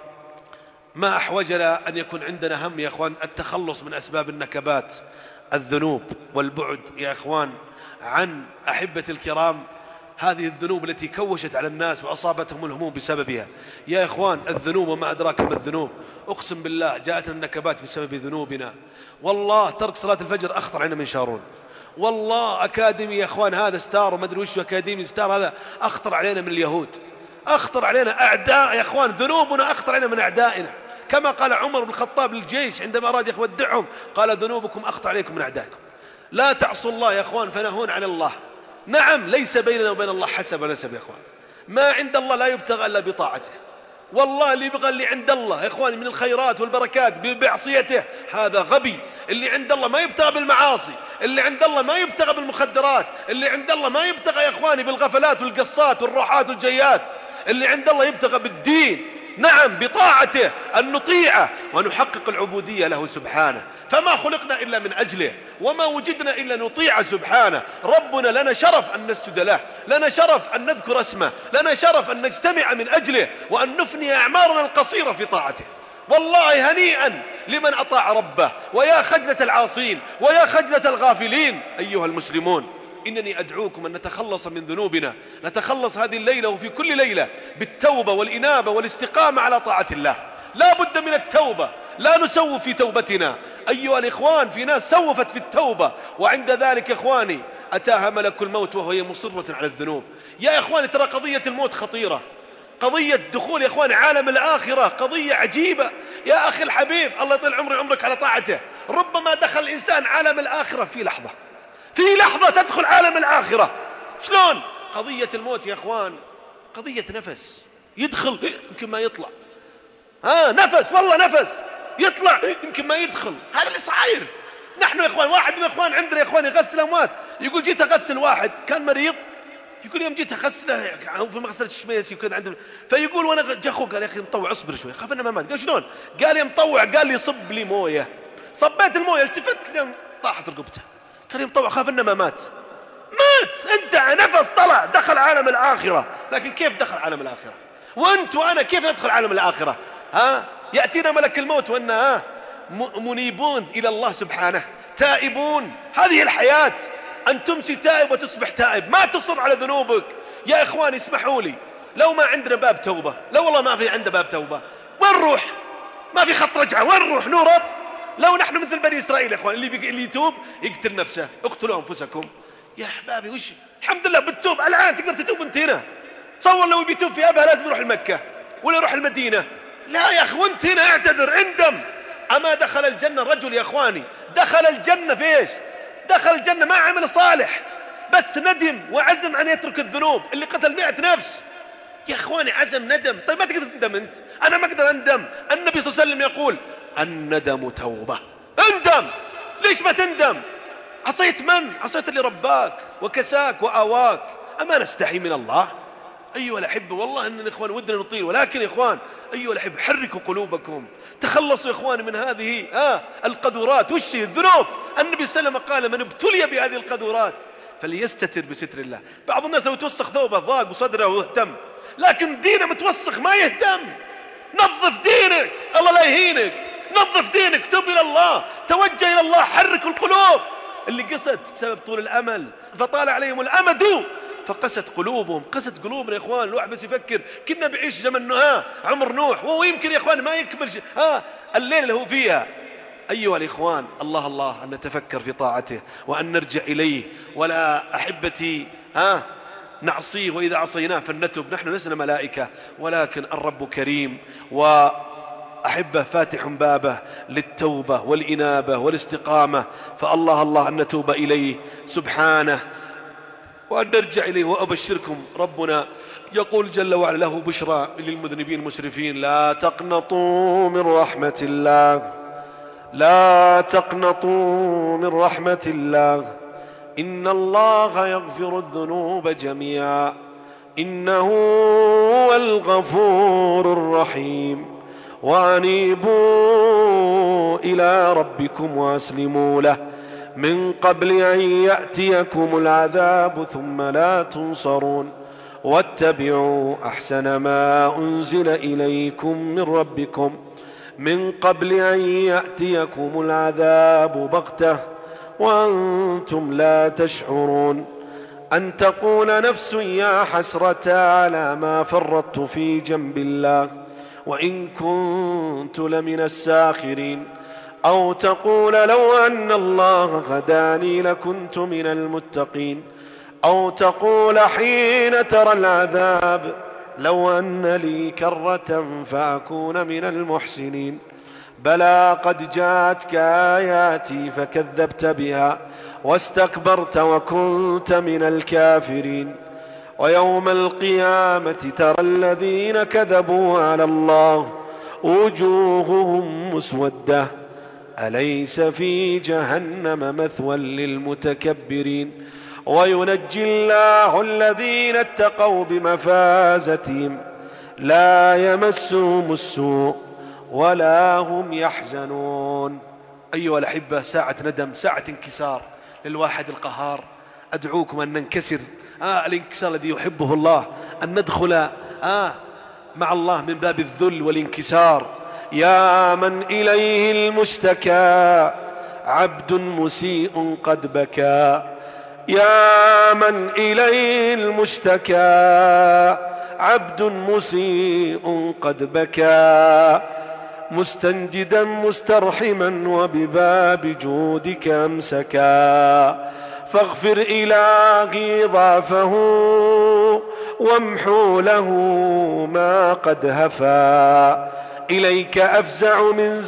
D: ما أحوجنا أن يكون عندنا هم يا إخوان التخلص من أسباب النكبات، الذنوب والبعد يا إخوان عن أحبة الكرام هذه الذنوب التي كوشت على الناس وأصابتهم الهموم بسببها. يا إخوان الذنوب وما أدراك ما الذنوب، أقسم بالله جاءتنا النكبات بسبب ذنوبنا. والله ترك صلاة الفجر أخطر علينا من شارون. والله أكاديمي يا إخوان هذا ستار وما أدري وش أكاديمي ستار هذا أخطر علينا من اليهود، أخطر علينا أعداء يا إخوان، ذنوبنا أخطر علينا من أعدائنا. كما قال عمر بن الخطاب للجيش عندما أراد يودعهم قال ذنوبكم أخطر عليكم من أعدائكم. لا تعصوا الله يا إخوان فنهون عن الله. نعم ليس بيننا وبين الله حسب ونسب يا إخوان، ما عند الله لا يبتغى إلا بطاعته. والله اللي يبغى اللي عند الله يا إخواني من الخيرات والبركات بعصيته هذا غبي. اللي عند الله ما يبتغى بالمعاصي، اللي عند الله ما يبتغى بالمخدرات، اللي عند الله ما يبتغى يا إخواني بالغفلات والقصات والروحات والجيات، اللي عند الله يبتغى بالدين. نعم بطاعته أن نطيعه ونحقق العبودية له سبحانه. فما خلقنا إلا من أجله، وما وجدنا إلا نطيع سبحانه. ربنا لنا شرف أن نسجد له، لنا شرف أن نذكر اسمه، لنا شرف أن نجتمع من أجله وأن نفني أعمارنا القصيرة في طاعته. والله هنيئا لمن أطاع ربه، ويا خجلة العاصين ويا خجلة الغافلين. أيها المسلمون إنني أدعوكم أن نتخلص من ذنوبنا، نتخلص هذه الليلة وفي كل ليلة بالتوبة والإنابة والاستقامة على طاعة الله. لا بد من التوبة، لا نسوف في توبتنا. أيها الإخوان في ناس سوفت في التوبة وعند ذلك يا إخواني أتاها ملك الموت وهي مصرة على الذنوب. يا إخواني ترى قضية الموت خطيرة، قضية دخول يا إخواني عالم الآخرة قضية عجيبة. يا أخي الحبيب الله يطيل عمري عمرك على طاعته، ربما دخل الإنسان عالم الآخرة في لحظة، في لحظة تدخل عالم الآخرة. شلون؟ قضية الموت يا إخوان قضية نفس، يدخل يمكن ما يطلع، ها نفس والله نفس يطلع يمكن ما يدخل. هذا اللي صاير. نحن يا إخوان واحد من الإخوان عندنا يا إخوان يغسل أموات، يقول جيت أغسل واحد كان مريض، يقول يوم جيت أغسله في مغسلة الشميسي وكذا عندنا، فيقول وأنا جاخو قال يا أخي مطوع اصبر شوي خاف إنه ما مات. قال شلون؟ قال يا مطوع قال لي صب لي موية، صبيت الموية التفت لين طاحت رقبته، قال يا مطوع خاف إنه ما مات. مات أنت نفس طلع دخل عالم الآخرة. لكن كيف دخل عالم الآخرة؟ وأنت وأنا كيف ندخل عالم الآخرة؟ ها يأتينا ملك الموت وأننا منيبون إلى الله سبحانه تائبون. هذه الحياة أن تمسي تائب وتصبح تائب، ما تصر على ذنوبك. يا إخواني اسمحوا لي لو ما عندنا باب توبة، لو والله ما في عندنا باب توبة وين نروح؟ ما في خط رجعة، وين نروح؟ نورط. لو نحن مثل بني إسرائيل يا إخوان اللي, اللي يتوب يقتل نفسه، اقتلوا أنفسكم. يا أحبابي وش الحمد لله بالتوب الآن تقدر تتوب انت هنا. تصور لو بيتوب في أبها لازم يروح المكة ولا يروح المدينة. لا يا أخي وانت هنا اعتذر اندم. أما دخل الجنة الرجل يا إخواني دخل الجنة في إيش؟ دخل الجنة ما عمل صالح بس ندم وعزم أن يترك الذنوب. اللي قتل مئة نفس يا إخواني عزم ندم. طيب ما تقدر تندم أنت، أنا ما أقدر أندم. النبي صلى الله عليه وسلم يقول الندم توبة. اندم. ليش ما تندم؟ عصيت من؟ عصيت اللي رباك وكساك وآواك. أما نستحي من الله؟ أيها الأحبة والله أن الإخوان ودنا نطيل، ولكن يا إخوان أيها الأحبة حركوا قلوبكم، تخلصوا يا إخوان من هذه آه القذورات. وش الذنوب؟ النبي صلى الله عليه وسلم قال من ابتلي بهذه القذورات فليستتر بستر الله. بعض الناس لو توسخ ثوبه ضاق وصدره واهتم، لكن دينه متوسخ ما يهتم. نظف دينك، الله لا يهينك. نظف دينك، تب إلى الله، توجه إلى الله، حرك القلوب. اللي قست بسبب طول الأمل فطال عليهم الأمد فقست قلوبهم. قست قلوبنا يا إخوان. الواحد بس يفكر كنا بعيش زمن ها عمر نوح، وهو يمكن يا إخوان ما يكمل شيء ها الليلة اللي هو فيها. أيها الإخوان، الله الله أن نتفكر في طاعته وأن نرجع إليه، ولا أحبتي ها نعصيه، وإذا عصيناه فلنتب. نحن لسنا ملائكة، ولكن الرب كريم وأحبه فاتح بابه للتوبة والإنابة والاستقامة. فالله الله أن نتوب إليه سبحانه وأن نرجع إليه. وأبشركم ربنا يقول جل وعلا له بشرى للمذنبين المسرفين: لا تقنطوا من رحمة الله، لا تقنطوا من رحمة الله، إن الله يغفر الذنوب جميعا إنه هو الغفور الرحيم. وأنيبوا إلى ربكم وأسلموا له من قبل أن يأتيكم العذاب ثم لا تنصرون، واتبعوا أحسن ما أنزل إليكم من ربكم من قبل أن يأتيكم العذاب بغتة وأنتم لا تشعرون، أن تقول نفس يا حسرة على ما فرطت في جنب الله وإن كنت لمن الساخرين، أو تقول لو أن الله هداني لكنت من المتقين، أو تقول حين ترى العذاب لو أن لي كرة فأكون من المحسنين. بلى قد جاءتك آياتي فكذبت بها واستكبرت وكنت من الكافرين. ويوم القيامة ترى الذين كذبوا على الله وجوههم مسودة أليس في جهنم مثوى للمتكبرين. وينجي الله الذين اتقوا بمفازتهم لا يمسهم السوء ولا هم يحزنون. أيها الأحبة، ساعة ندم، ساعة انكسار للواحد القهار. أدعوكم أن ننكسر آه الانكسار الذي يحبه الله، أن ندخل آه مع الله من باب الذل والانكسار. يا من إليه المشتكى عبد مسيء قد بكى، يا من إليه المشتكى عبد مسيء قد بكى، مستنجدا مسترحما وبباب جودك أمسكا. فاغفر إلهي ضعفه وامحو له ما قد هفا، إليك أفزع من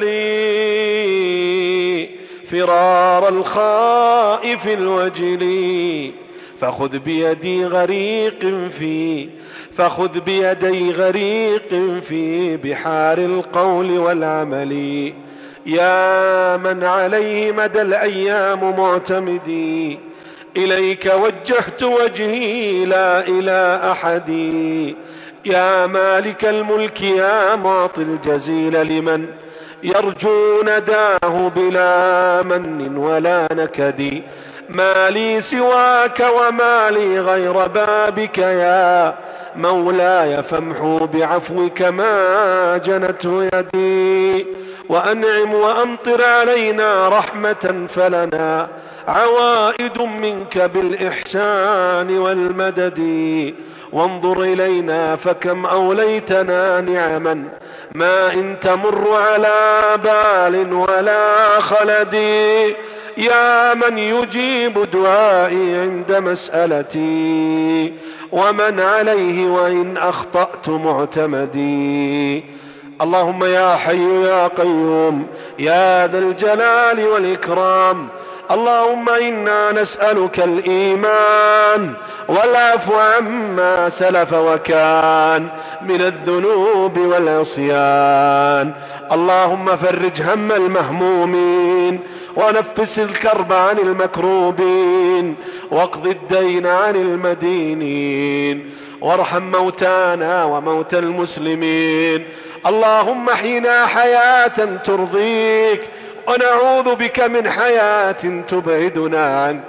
D: زللي فرار الخائف الوجلي. فخذ بيدي غريق في فخذ بيدي غريق في بحار القول والعمل. يا من عليه مدى الأيام معتمدي، إليك وجهت وجهي لا إلى أحد. يا مالك الملك يا معطي الجزيل لمن يرجو نداه بلا من ولا نكد. ما لي سواك وما لي غير بابك يا مولاي، فامحو بعفوك ما جنته يدي. وأنعم وأمطر علينا رحمة فلنا عوائد منك بالإحسان والمدد. وانظر إلينا فكم أوليتنا نعما ما إن تمر على بال ولا خلد. يا من يجيب دعائي عند مسألتي ومن عليه وإن أخطأت معتمدي. اللهم يا حي يا قيوم يا ذا الجلال والإكرام، اللهم إنا نسألك الإيمان والعفو عما سلف وكان من الذنوب والعصيان. اللهم فرج هم المهمومين ونفس الكرب عن المكروبين واقض الدين عن المدينين وارحم موتانا وموتى المسلمين. اللهم احينا حياة ترضيك ونعوذ بك من حياة تبعدنا عنك.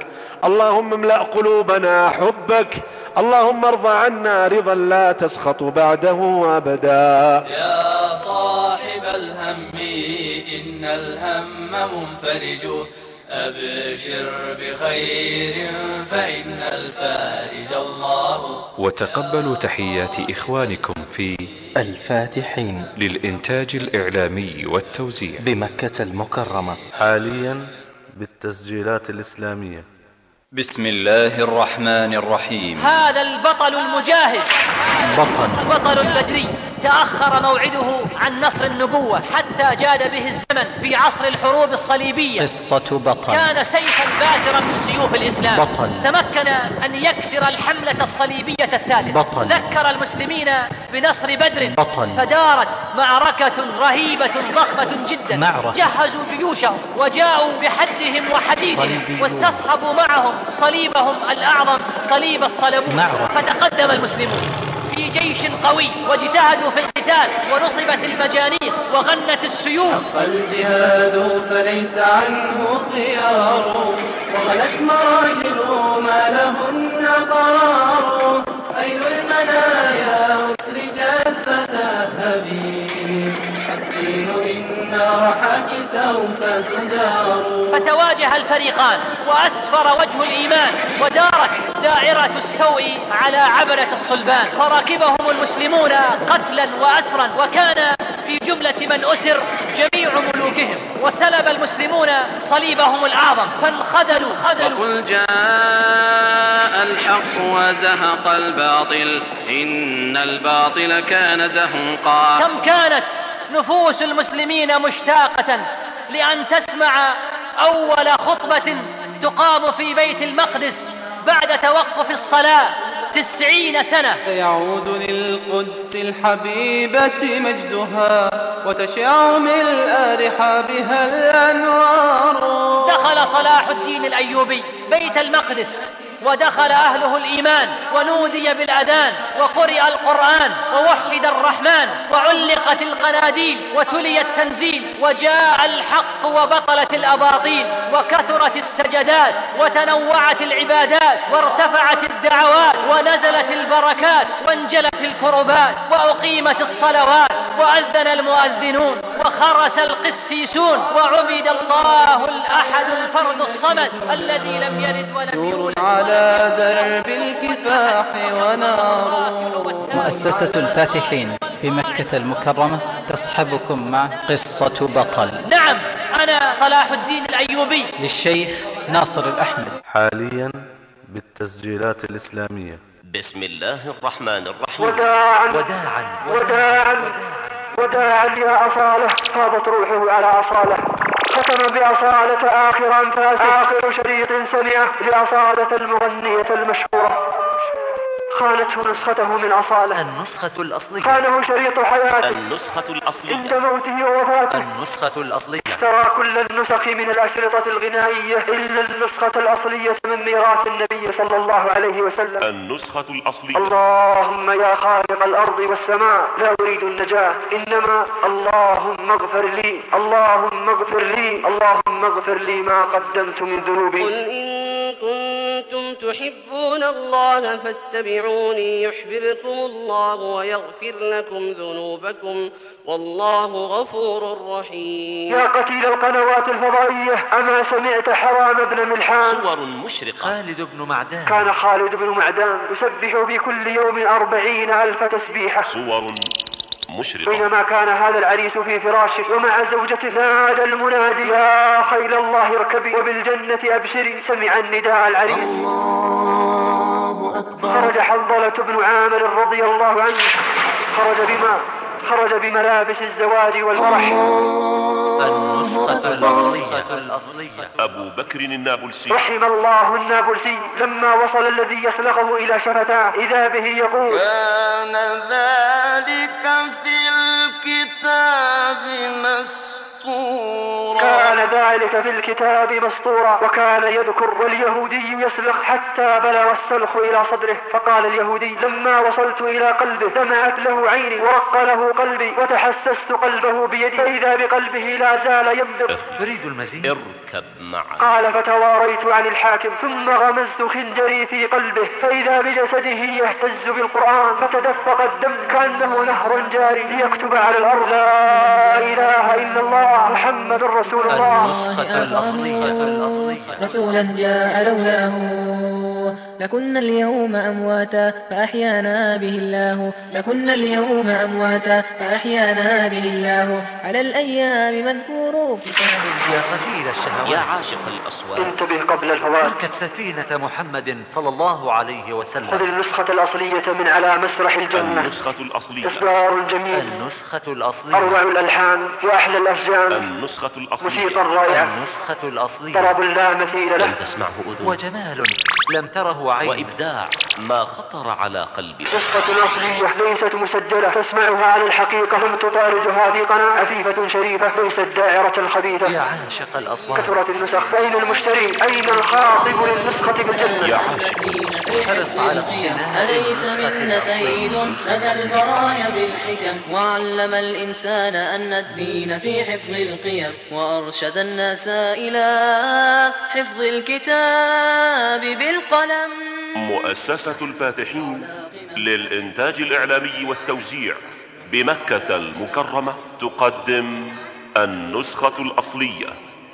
D: اللهم املأ قلوبنا حبك، اللهم ارضى عنا رضا لا تسخط بعده أبدا.
F: يا صاحب الهم إن الهم منفرج، أبشر بخير فإن الفارج الله.
K: وتقبلوا تحيات إخوانكم في
H: الفاتحين
K: للإنتاج الإعلامي والتوزيع
H: بمكة المكرمة،
L: حاليا بالتسجيلات الإسلامية.
M: بسم الله الرحمن الرحيم.
N: هذا البطل المجاهد،
H: بطل
N: البطل البدري، تأخر موعده عن نصر النبوة حتى جاد به الزمن في عصر الحروب الصليبية.
H: قصة بطل.
N: كان سيفا باترا من سيوف الإسلام.
H: بطل.
N: تمكن أن يكسر الحملة الصليبية الثالثة.
H: بطل.
N: ذكر المسلمين بنصر بدر.
H: بطل.
N: فدارت معركة رهيبة ضخمة جدا.
H: معركة.
N: جهزوا جيوشهم وجاءوا بحدهم وحديدهم واستصحبوا معهم صليبهم الأعظم صليب الصلبوت.
H: معركة.
N: فتقدم المسلمون في جيش قوي واجتهدوا في القتال ونصبت المجانيق وغنت السيوف.
F: الجهاد فليس عنه خيار، وغلت مراجل ما لهن قرار. أين المنايا أسرجت فتهبي، الدين إن رحاك سوف تدار.
N: فتواجه الفريقان وأسفر وجه الإيمان، ودارت دائرة السوء على عبرة الصلبان، فركبهم المسلمون قتلا وأسرا، وكان في جملة من أسر جميع ملوكهم، وسلب المسلمون صليبهم الأعظم فانخذلوا خذلوا.
E: وقل جاء الحق وزهق الباطل إن الباطل كان زهوقا.
N: كم كانت نفوس المسلمين مشتاقة لأن تسمع أول خطبة تقام في بيت المقدس بعد توقف الصلاة تسعين سنة.
F: فيعود للقدس الحبيبة مجدها، وتشع ملء رحابها الأنوار.
N: دخل صلاح الدين الأيوبي بيت المقدس، ودخل أهله الإيمان، ونودي بالأذان، وقرئ القرآن، ووحد الرحمن، وعلقت القناديل، وتلي التنزيل، وجاء الحق وبطلت الأباطيل، وكثرت السجدات، وتنوعت العبادات، وارتفعت الدعوات، ونزلت البركات، وانجلت الكربات، وأقيمت الصلوات، وأذن المؤذنون، وخرس القسيسون، وعبد الله الأحد الفرد الصمد الذي لم يلد ولم يولد
F: على درب الكفاح ونار.
H: مؤسسة الفاتحين بمكة المكرمة تصحبكم مع قصة بطل.
N: نعم، أنا صلاح الدين الأيوبي
H: للشيخ ناصر الأحمد،
L: حاليا بالتسجيلات الإسلامية.
A: بسم الله الرحمن الرحيم.
O: وداعا وداعا وداعا وداعا يا أصالة، فاضت روحه على أصالة. ختم بأصالة آخر أنفاسه، آخر شريط سمعه لأصالة المغنية المشهورة. خانته نسخته من أصالة،
A: النسخة الأصلية.
O: خانه شريط حياته،
A: النسخة الأصلية.
O: عند موته ووفاته
A: النسخة الأصلية.
O: اشترى كل النسخ من الأشرطة الغنائية إلا النسخة الأصلية من ميراث النبي صلى الله عليه وسلم.
P: النسخة الأصلية.
O: اللهم يا خالق الأرض والسماء، لا أريد النجاة، إنما اللهم اغفر لي، اللهم اغفر لي، اللهم اغفر لي ما قدمت من ذنوبي.
Q: قل إن كنتم تحبون الله فاتبعوني يحببكم الله ويغفر لكم ذنوبكم والله غفور رحيم.
O: يا قتيل القنوات الفضائية، أما سمعت حرام بن ملحان؟
A: صور مشرقة. خالد بن معدان.
O: كان خالد بن معدان يسبح في كل يوم أربعين ألف تسبيحة.
P: صور مشرقة.
O: بينما كان هذا العريس في فراشه ومع زوجته، نادى المنادي يا خيل الله اركبي وبالجنة أبشري. سمع النداء العريس،
Q: الله أكبر.
O: خرج حنظلة بن عامر رضي الله عنه، خرج بما خرج بملابس الزواج والفرح.
A: النسخة الأصلية.
P: أبو بكر النابلسي
O: رحم الله النابلسي، لما وصل الذي يسلخه إلى شفتاه إذا به يقول
Q: كان ذلك في الكتاب مسطورا.
O: كان ذلك ذلك في الكتاب مسطورا. وكان يذكر واليهودي يسلخ حتى بلغ السلخ إلى صدره. فقال اليهودي: لما وصلت إلى قلبه دمعت له عيني ورق له قلبي وتحسست قلبه بيدي فإذا بقلبه لا زال ينبض.
A: تريد المزيد؟
P: اركب معي.
O: قال: فتواريت عن الحاكم ثم غمزت خنجري في قلبه فإذا بجسده يهتز بالقرآن فتدفق الدم كأنه نهر جاري ليكتب على الأرض: لا إله إلا الله محمد رسول الله.
A: النسخة الأصلية.
R: رسولا جاء لولاه لكنا اليوم أمواتا فأحيانا به الله. لكنا اليوم أمواتا فأحيانا به الله. على الأيام مذكور في
A: يا قتيل الشهوات، يا عاشق الأصوات،
O: انتبه قبل الهوات.
A: اركب سفينة محمد صلى الله عليه وسلم.
O: خذ النسخة الأصلية من على مسرح الجنة.
P: النسخة الأصلية.
O: إصدار جميل.
A: النسخة الأصلية.
O: أروع الألحان وأحلى الأشجان.
P: النسخة الأصلية.
O: موسيقى رائعة.
A: النسخة الأصلية.
O: طرب لا مثيل له.
P: لم تسمعه أذن.
A: وجمال لم تره عين.
P: وإبداع ما خطر على قلبي.
O: نسخة الأصلية ليست مسجلة تسمعها على الحقيقة. لم تطاردها في قناة عفيفة شريفة ليست دائرة الخبيثة.
A: يا عاشق الأصوات،
O: كثرت النسخ. أين المشتري؟ أين الخاطب للنسخة بالجنة؟
P: يا عاشق الأصوات،
A: حرص على اقتناء
R: أليس منا سيد سدى البرايا بالحكم وعلم الإنسان أن الدين في حفظ القيم وأرشد الناس إلى حفظ الكتاب بالقلم.
P: مؤسسة الفاتحين للإنتاج الإعلامي والتوزيع بمكة المكرمة تقدم النسخة الأصلية،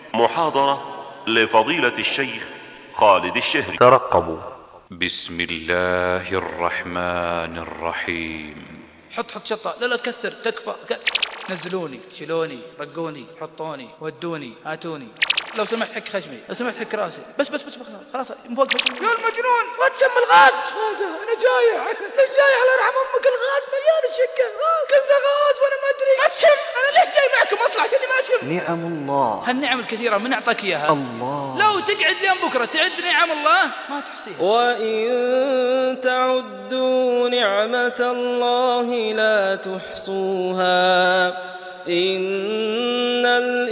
P: محاضرة لفضيلة الشيخ خالد الشهري.
L: ترقبوا.
K: بسم الله الرحمن الرحيم.
E: حط حط شطة، لا لا تكثر، تكفى. نزلوني، شيلوني، رقوني، حطوني، ودوني، هاتوني. لو سمحت حك خشمي، لو سمحت حك راسي. بس بس بس خلاص من فوق. يا المجنون ما تشم الغاز. غازة انا جايع، انا جايع على رحم امك. الغاز مليان الشقة، كله غاز وانا ما ادري. ما تشم، انا ليش جاي معكم اصلا عشان ما اشم؟
G: نعم الله.
E: هالنعم الكثيرة من اعطاك اياها؟
G: الله.
E: لو تقعد لين بكرة تعد نعم الله ما تحصيها.
F: وإن تعدوا نعمة الله لا تحصوها إن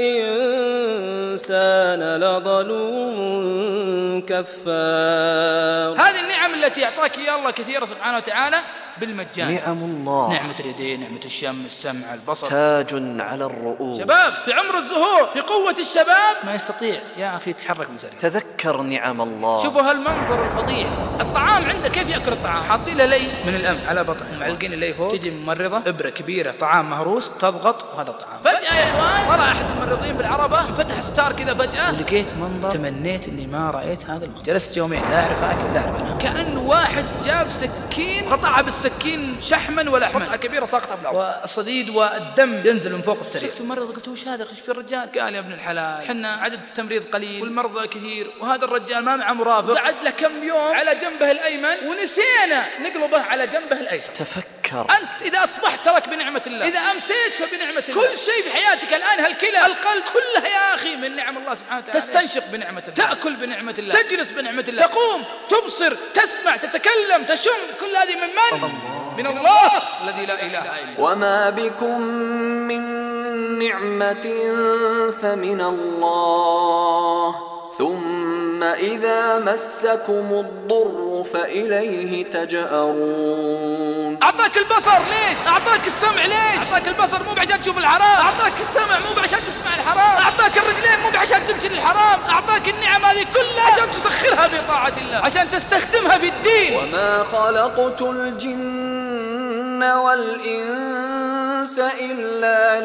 F: الإنسان لظلوم كفار.
E: هذه النعم التي أعطاك يا الله كثيرة سبحانه وتعالى بالمجان.
G: نعم الله.
E: نعمة اليدين، نعمة الشم، السمع، البصر.
G: تاج على الرؤوس.
E: شباب في عمر الزهور، في قوة الشباب ما يستطيع يا أخي تتحرك من سريع.
G: تذكر نعم الله.
E: شوفوا هالمنظر الفظيع. الطعام عنده كيف يأكل الطعام؟ حاطين له لي من الأم على بطن، معلقين اللي فوق، تجي ممرضة إبرة كبيرة طعام مهروس تضغط وهذا الطعام. فجأة يا إخوان طلع أحد الممرضين بالعربة فتح ستار كذا فجأة ولقيت منظر تمنيت إني ما رأيت هذا المنظر. جلست يومين لا أعرف أكل لا أعرف أنام. كأنه واحد جاب سكين قطعها بالسكين شحما ولحما، قطعة كبيرة ساقطة بالأرض والصديد والدم ينزل من فوق السرير. شفت الممرض قلت وش هذا؟ خش في الرجال. قال يا ابن الحلال حنا عدد التمريض قليل والمرضى كثير وهذا الرجال ما معه مرافق، قعد له كم يوم على جنبه الأيمن ونسينا نقلبه على جنبه الأيسر.
G: تفكر.
E: أنت إذا أصبحت ترك بنعمة الله، إذا أمسيت فبنعمة الله. كل شيء في حياتك الآن هالكلى القلب كلها يا أخي من نعم الله سبحانه وتعالى. تستنشق بنعمة الله، تأكل بنعمة الله، تجلس بنعمة الله، تقوم تبصر تسمع تتكلم تشم، كل هذه من من؟ الله. من الله الذي لا إله إلا هو.
F: وما بكم من نعمة فمن الله ثم إذا مسكم الضر فإليه تجأرون.
E: أعطاك البصر ليش؟ أعطاك السمع ليش؟ أعطاك البصر مو بعشان تشوف الحرام، أعطاك السمع مو بعشان تسمع الحرام، أعطاك الرجلين مو بعشان تمشي الحرام، أعطاك النعم هذه كلها عشان تسخرها بطاعة الله، عشان تستخدمها في الدين.
F: وما خلقت الجن والإنس إلا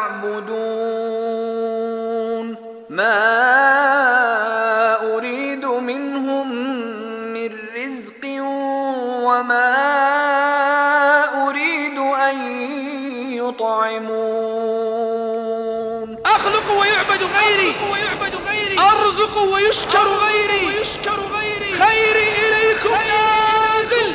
F: ليعبدون ما أريد منهم من رزق وما أريد أن يطعمون.
E: أخلق ويعبد غيري، أرزق ويشكر غيري، خيري إليكم نازل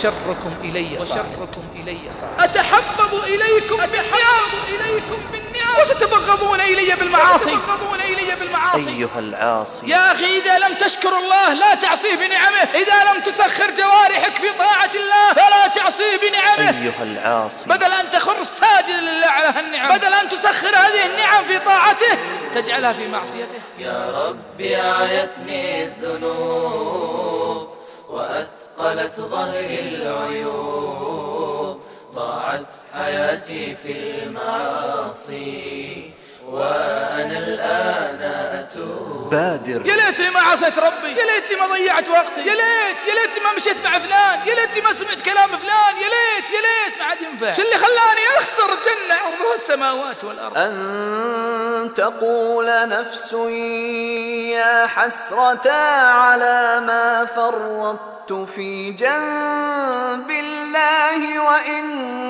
E: وشركم إلي صاعد، أتحبب إليكم بالنعم وتتبغضون إلي بالمعاصي.
G: أيها العاصي،
E: يا أخي إذا لم تشكر الله لا تعصيه بنعمه، إذا لم تسخر جوارحك في طاعة الله فلا تعصيه بنعمه.
G: أيها العاصي،
E: بدل أن تخر ساجدا لله على هالنعم، بدل أن تسخر هذه النعم في طاعته تجعلها في معصيته.
S: يا ربي أعيتني الذنوب وأثقلت ظهري العيوب، ضاعت حياتي في المعاصي وأنا الآن أتوب.
G: بادر.
E: يا ليتني ما عصيت ربي، يا ليتني ما ضيعت وقتي، يا ليت يا ليتني ما مشيت مع فلان، يا ليتني ما سمعت كلام فلان، يا ليت يا ليت ما عاد ينفع. شو اللي خلاني أخسر الجنة عرضها السماوات والأرض؟
F: أن تقول نفس يا حسرة على ما فرطت في جنب الله وإن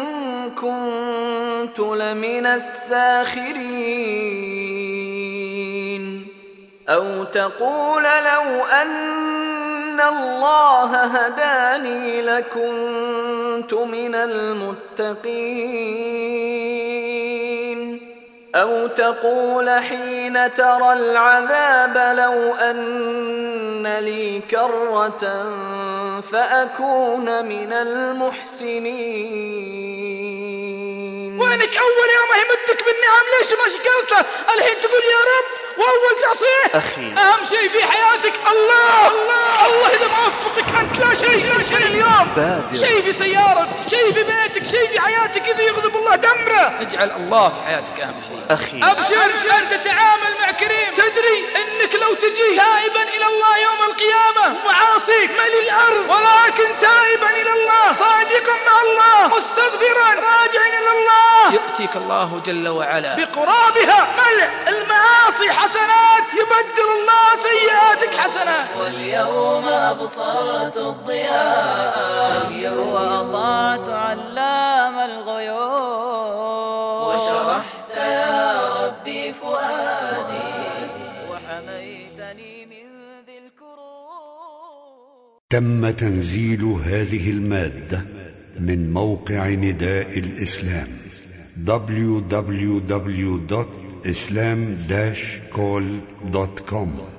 F: كنت لمن الساخرين. أو تقول لو أن الله هداني لكنت من المتقين. أو تقول حين ترى العذاب لو أن لي كرة فأكون من المحسنين.
E: وينك أول يوم يمدك بالنعم ليش ما شكرته؟ الحين تقول يا رب وأول تعصيه.
G: أخي،
E: أهم شيء في حياتك الله الله الله. إذا ما وفقك أنت لا شيء لا شيء اليوم.
G: بادر.
E: شيء في سيارتك، شيء في بيتك، شيء في حياتك إذا يغضب الله دمره. اجعل الله في حياتك أهم شيء.
G: أخي،
E: أبشر أن تتعامل مع كريم، تدري أنك لو تجي تائبا إلى الله يوم القيامة ومعاصيك ملء الأرض ولكن تائبا إلى الله صادقا مع الله مستغفرا راجعا إلى الله يأتيك الله جل وعلا بقرابها ملء المعاصي حسنات، يبدل الله سيئاتك حسنات.
S: واليوم أبصرت الضياء وأطعت علام الغيوب، وشرحت يا ربي فؤادي وحميتني من ذي الكروب.
T: تم تنزيل هذه المادة من موقع نداء الإسلام دبليو دبليو دبليو دوت إسلام داش كول دوت كوم.